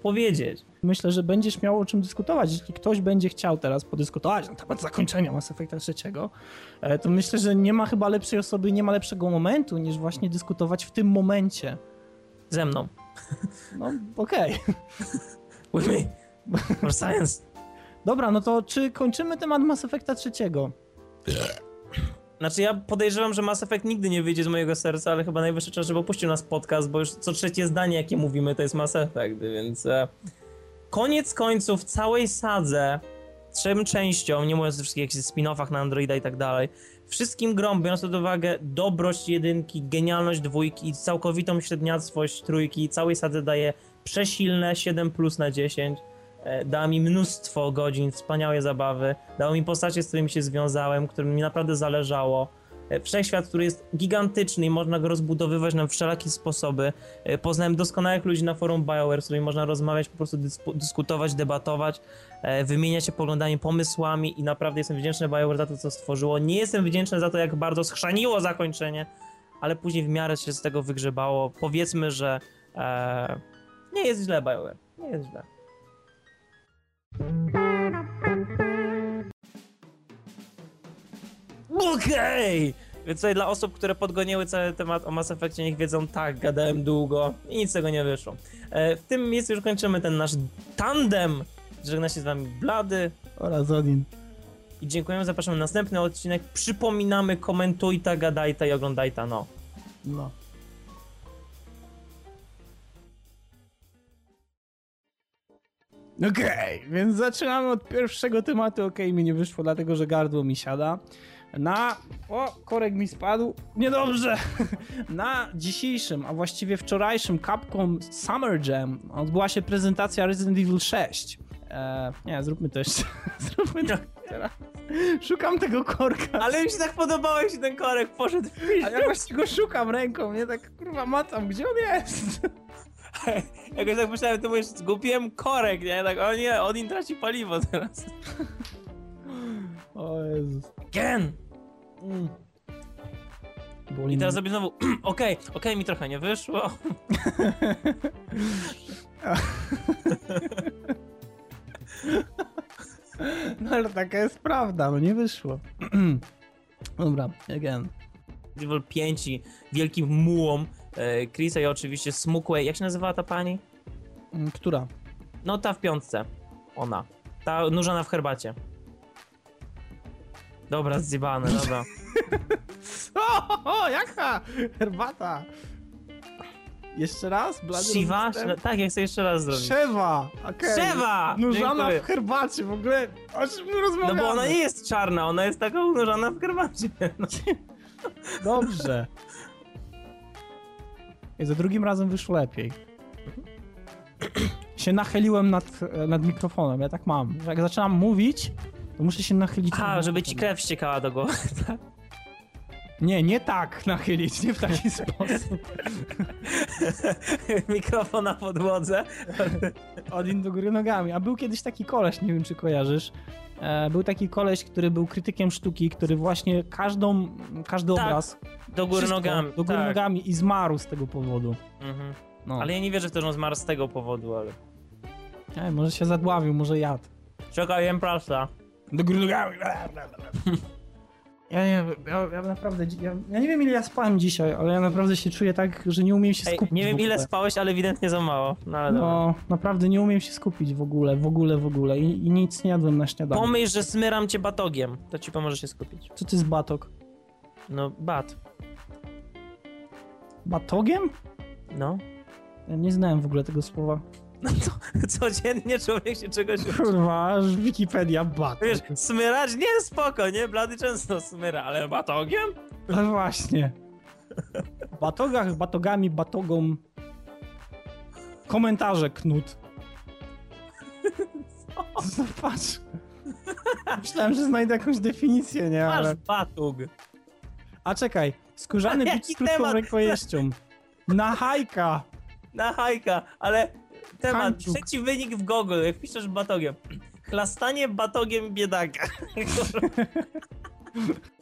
powiedzieć. Myślę, że będziesz miał o czym dyskutować. Jeśli ktoś będzie chciał teraz podyskutować na temat zakończenia Mass Effecta trzeciego, to myślę, że nie ma chyba lepszej osoby, nie ma lepszego momentu, niż właśnie dyskutować w tym momencie. Ze mną. No, okej. With me. For science. Dobra, no to czy kończymy temat Mass Effecta trzeciego? Znaczy ja podejrzewam, że Mass Effect nigdy nie wyjdzie z mojego serca, ale chyba najwyższy czas, żeby opuścił nas podcast, bo już co trzecie zdanie, jakie mówimy, to jest Mass Effect, więc... E, koniec końców całej sadze, trzem częściom, nie mówiąc o wszystkich jakichś spin-offach na Androida i tak dalej, wszystkim grom, biorąc pod uwagę dobrość jedynki, genialność dwójki i całkowitą średniactwość trójki, całej sadze daje przesilne siedem plus na dziesięć. Dała mi mnóstwo godzin, wspaniałe zabawy, dało mi postacie, z którymi się związałem, którym mi naprawdę zależało. Wszechświat, który jest gigantyczny i można go rozbudowywać na wszelakie sposoby. Poznałem doskonałych ludzi na forum BioWare, z którymi można rozmawiać, po prostu dysku dyskutować, debatować, wymieniać się poglądami, pomysłami i naprawdę jestem wdzięczny BioWare za to, co stworzyło. Nie jestem wdzięczny za to, jak bardzo schrzaniło zakończenie, ale później w miarę się z tego wygrzebało. Powiedzmy, że e, nie jest źle BioWare, nie jest źle. Okej! Okay. Więc tutaj dla osób, które podgoniły cały temat o Mass Effectie, niech wiedzą, tak, gadałem długo i nic z tego nie wyszło. E, w tym miejscu już kończymy ten nasz tandem. Żegna się z wami Blady oraz Odin. I dziękujemy, zapraszamy na następny odcinek. Przypominamy, komentujta, gadajta i oglądajta, no. No. Okej, okay, więc zaczynamy od pierwszego tematu. Okej, okay, mi nie wyszło, dlatego że gardło mi siada. Na... O, korek mi spadł. Niedobrze! Na dzisiejszym, a właściwie wczorajszym Capcom Summer Jam odbyła się prezentacja Resident Evil sześć. Eee, nie, zróbmy to jeszcze. Zróbmy to teraz. Szukam tego korka. Ale mi się tak podobał, jak się ten korek poszedł w film. A ja właśnie go szukam ręką, nie? Tak kurwa matam, gdzie on jest? Jakoś tak myślałem, to mówisz, zgubiłem korek, nie? Tak, o nie, Odin traci paliwo teraz. O Jezus. Gen! Mm. I teraz zrobię znowu, okej, okej, okay, mi trochę nie wyszło. No ale taka jest prawda, no nie wyszło. Dobra, again. Evil pięć i wielkim mułom e, Chrisa i oczywiście smukłej, jak się nazywała ta pani? Która? No ta w piątce, ona. Ta nurzana w herbacie. Dobra, zjebane, dobra. O, o, jaka herbata? Jeszcze raz? Blady Shiva? Tak, ja chcę jeszcze raz zrobić. Szewa! Okay. Szewa! Nurzana Dziękuję. w herbacie, w ogóle o czym my rozmawiamy? No bo ona nie jest czarna, ona jest taka nurzana w herbacie. No. Dobrze. I za drugim razem wyszło lepiej. Się nachyliłem nad, nad mikrofonem, ja tak mam. Jak zaczynam mówić, to muszę się nachylić. A, żeby ci krew ściekała do głowy. Nie, nie tak nachylić, nie w taki sposób. Mikrofon na podłodze. Odin do góry nogami. A był kiedyś taki koleś, nie wiem czy kojarzysz. E, był taki koleś, który był krytykiem sztuki, który właśnie każdą, każdy tak, obraz... do góry nogami. Do góry tak. nogami i zmarł z tego powodu. Mhm. No. Ale ja nie wierzę w to, że on zmarł z tego powodu, ale... Nie, może się zadławił, może jadł. Czekaj, jem prasa. Do góry nogami. Ja nie ja, ja naprawdę, ja, ja nie wiem ile ja spałem dzisiaj, ale ja naprawdę się czuję tak, że nie umiem się Ej, skupić. nie wiem ile spałeś, ale ewidentnie za mało. No, ale no dobra. naprawdę nie umiem się skupić w ogóle, w ogóle, w ogóle i, i nic nie jadłem na śniadanie. Pomyśl, że smyram cię batogiem, to ci pomoże się skupić. Co to jest batok? No, bat. Batogiem? No. Ja nie znałem w ogóle tego słowa. No to codziennie człowiek się czegoś uczy. Kurwa, aż Wikipedia batok. Wiesz, smyrać? Nie, spoko, nie? Blady często smyra, ale batogiem? No właśnie. Batogach, batogami, batogą. Komentarze, knut. Co? Patrz. Myślałem, że znajdę jakąś definicję, nie? Masz Ale... batug. A czekaj, skórzany Ale bit z jaki krótką temat? rękojeścią. Na hajka. Na hajka, ale temat, Hańczuk. trzeci wynik w Google, jak piszesz batogiem. Chlastanie batogiem biedaka.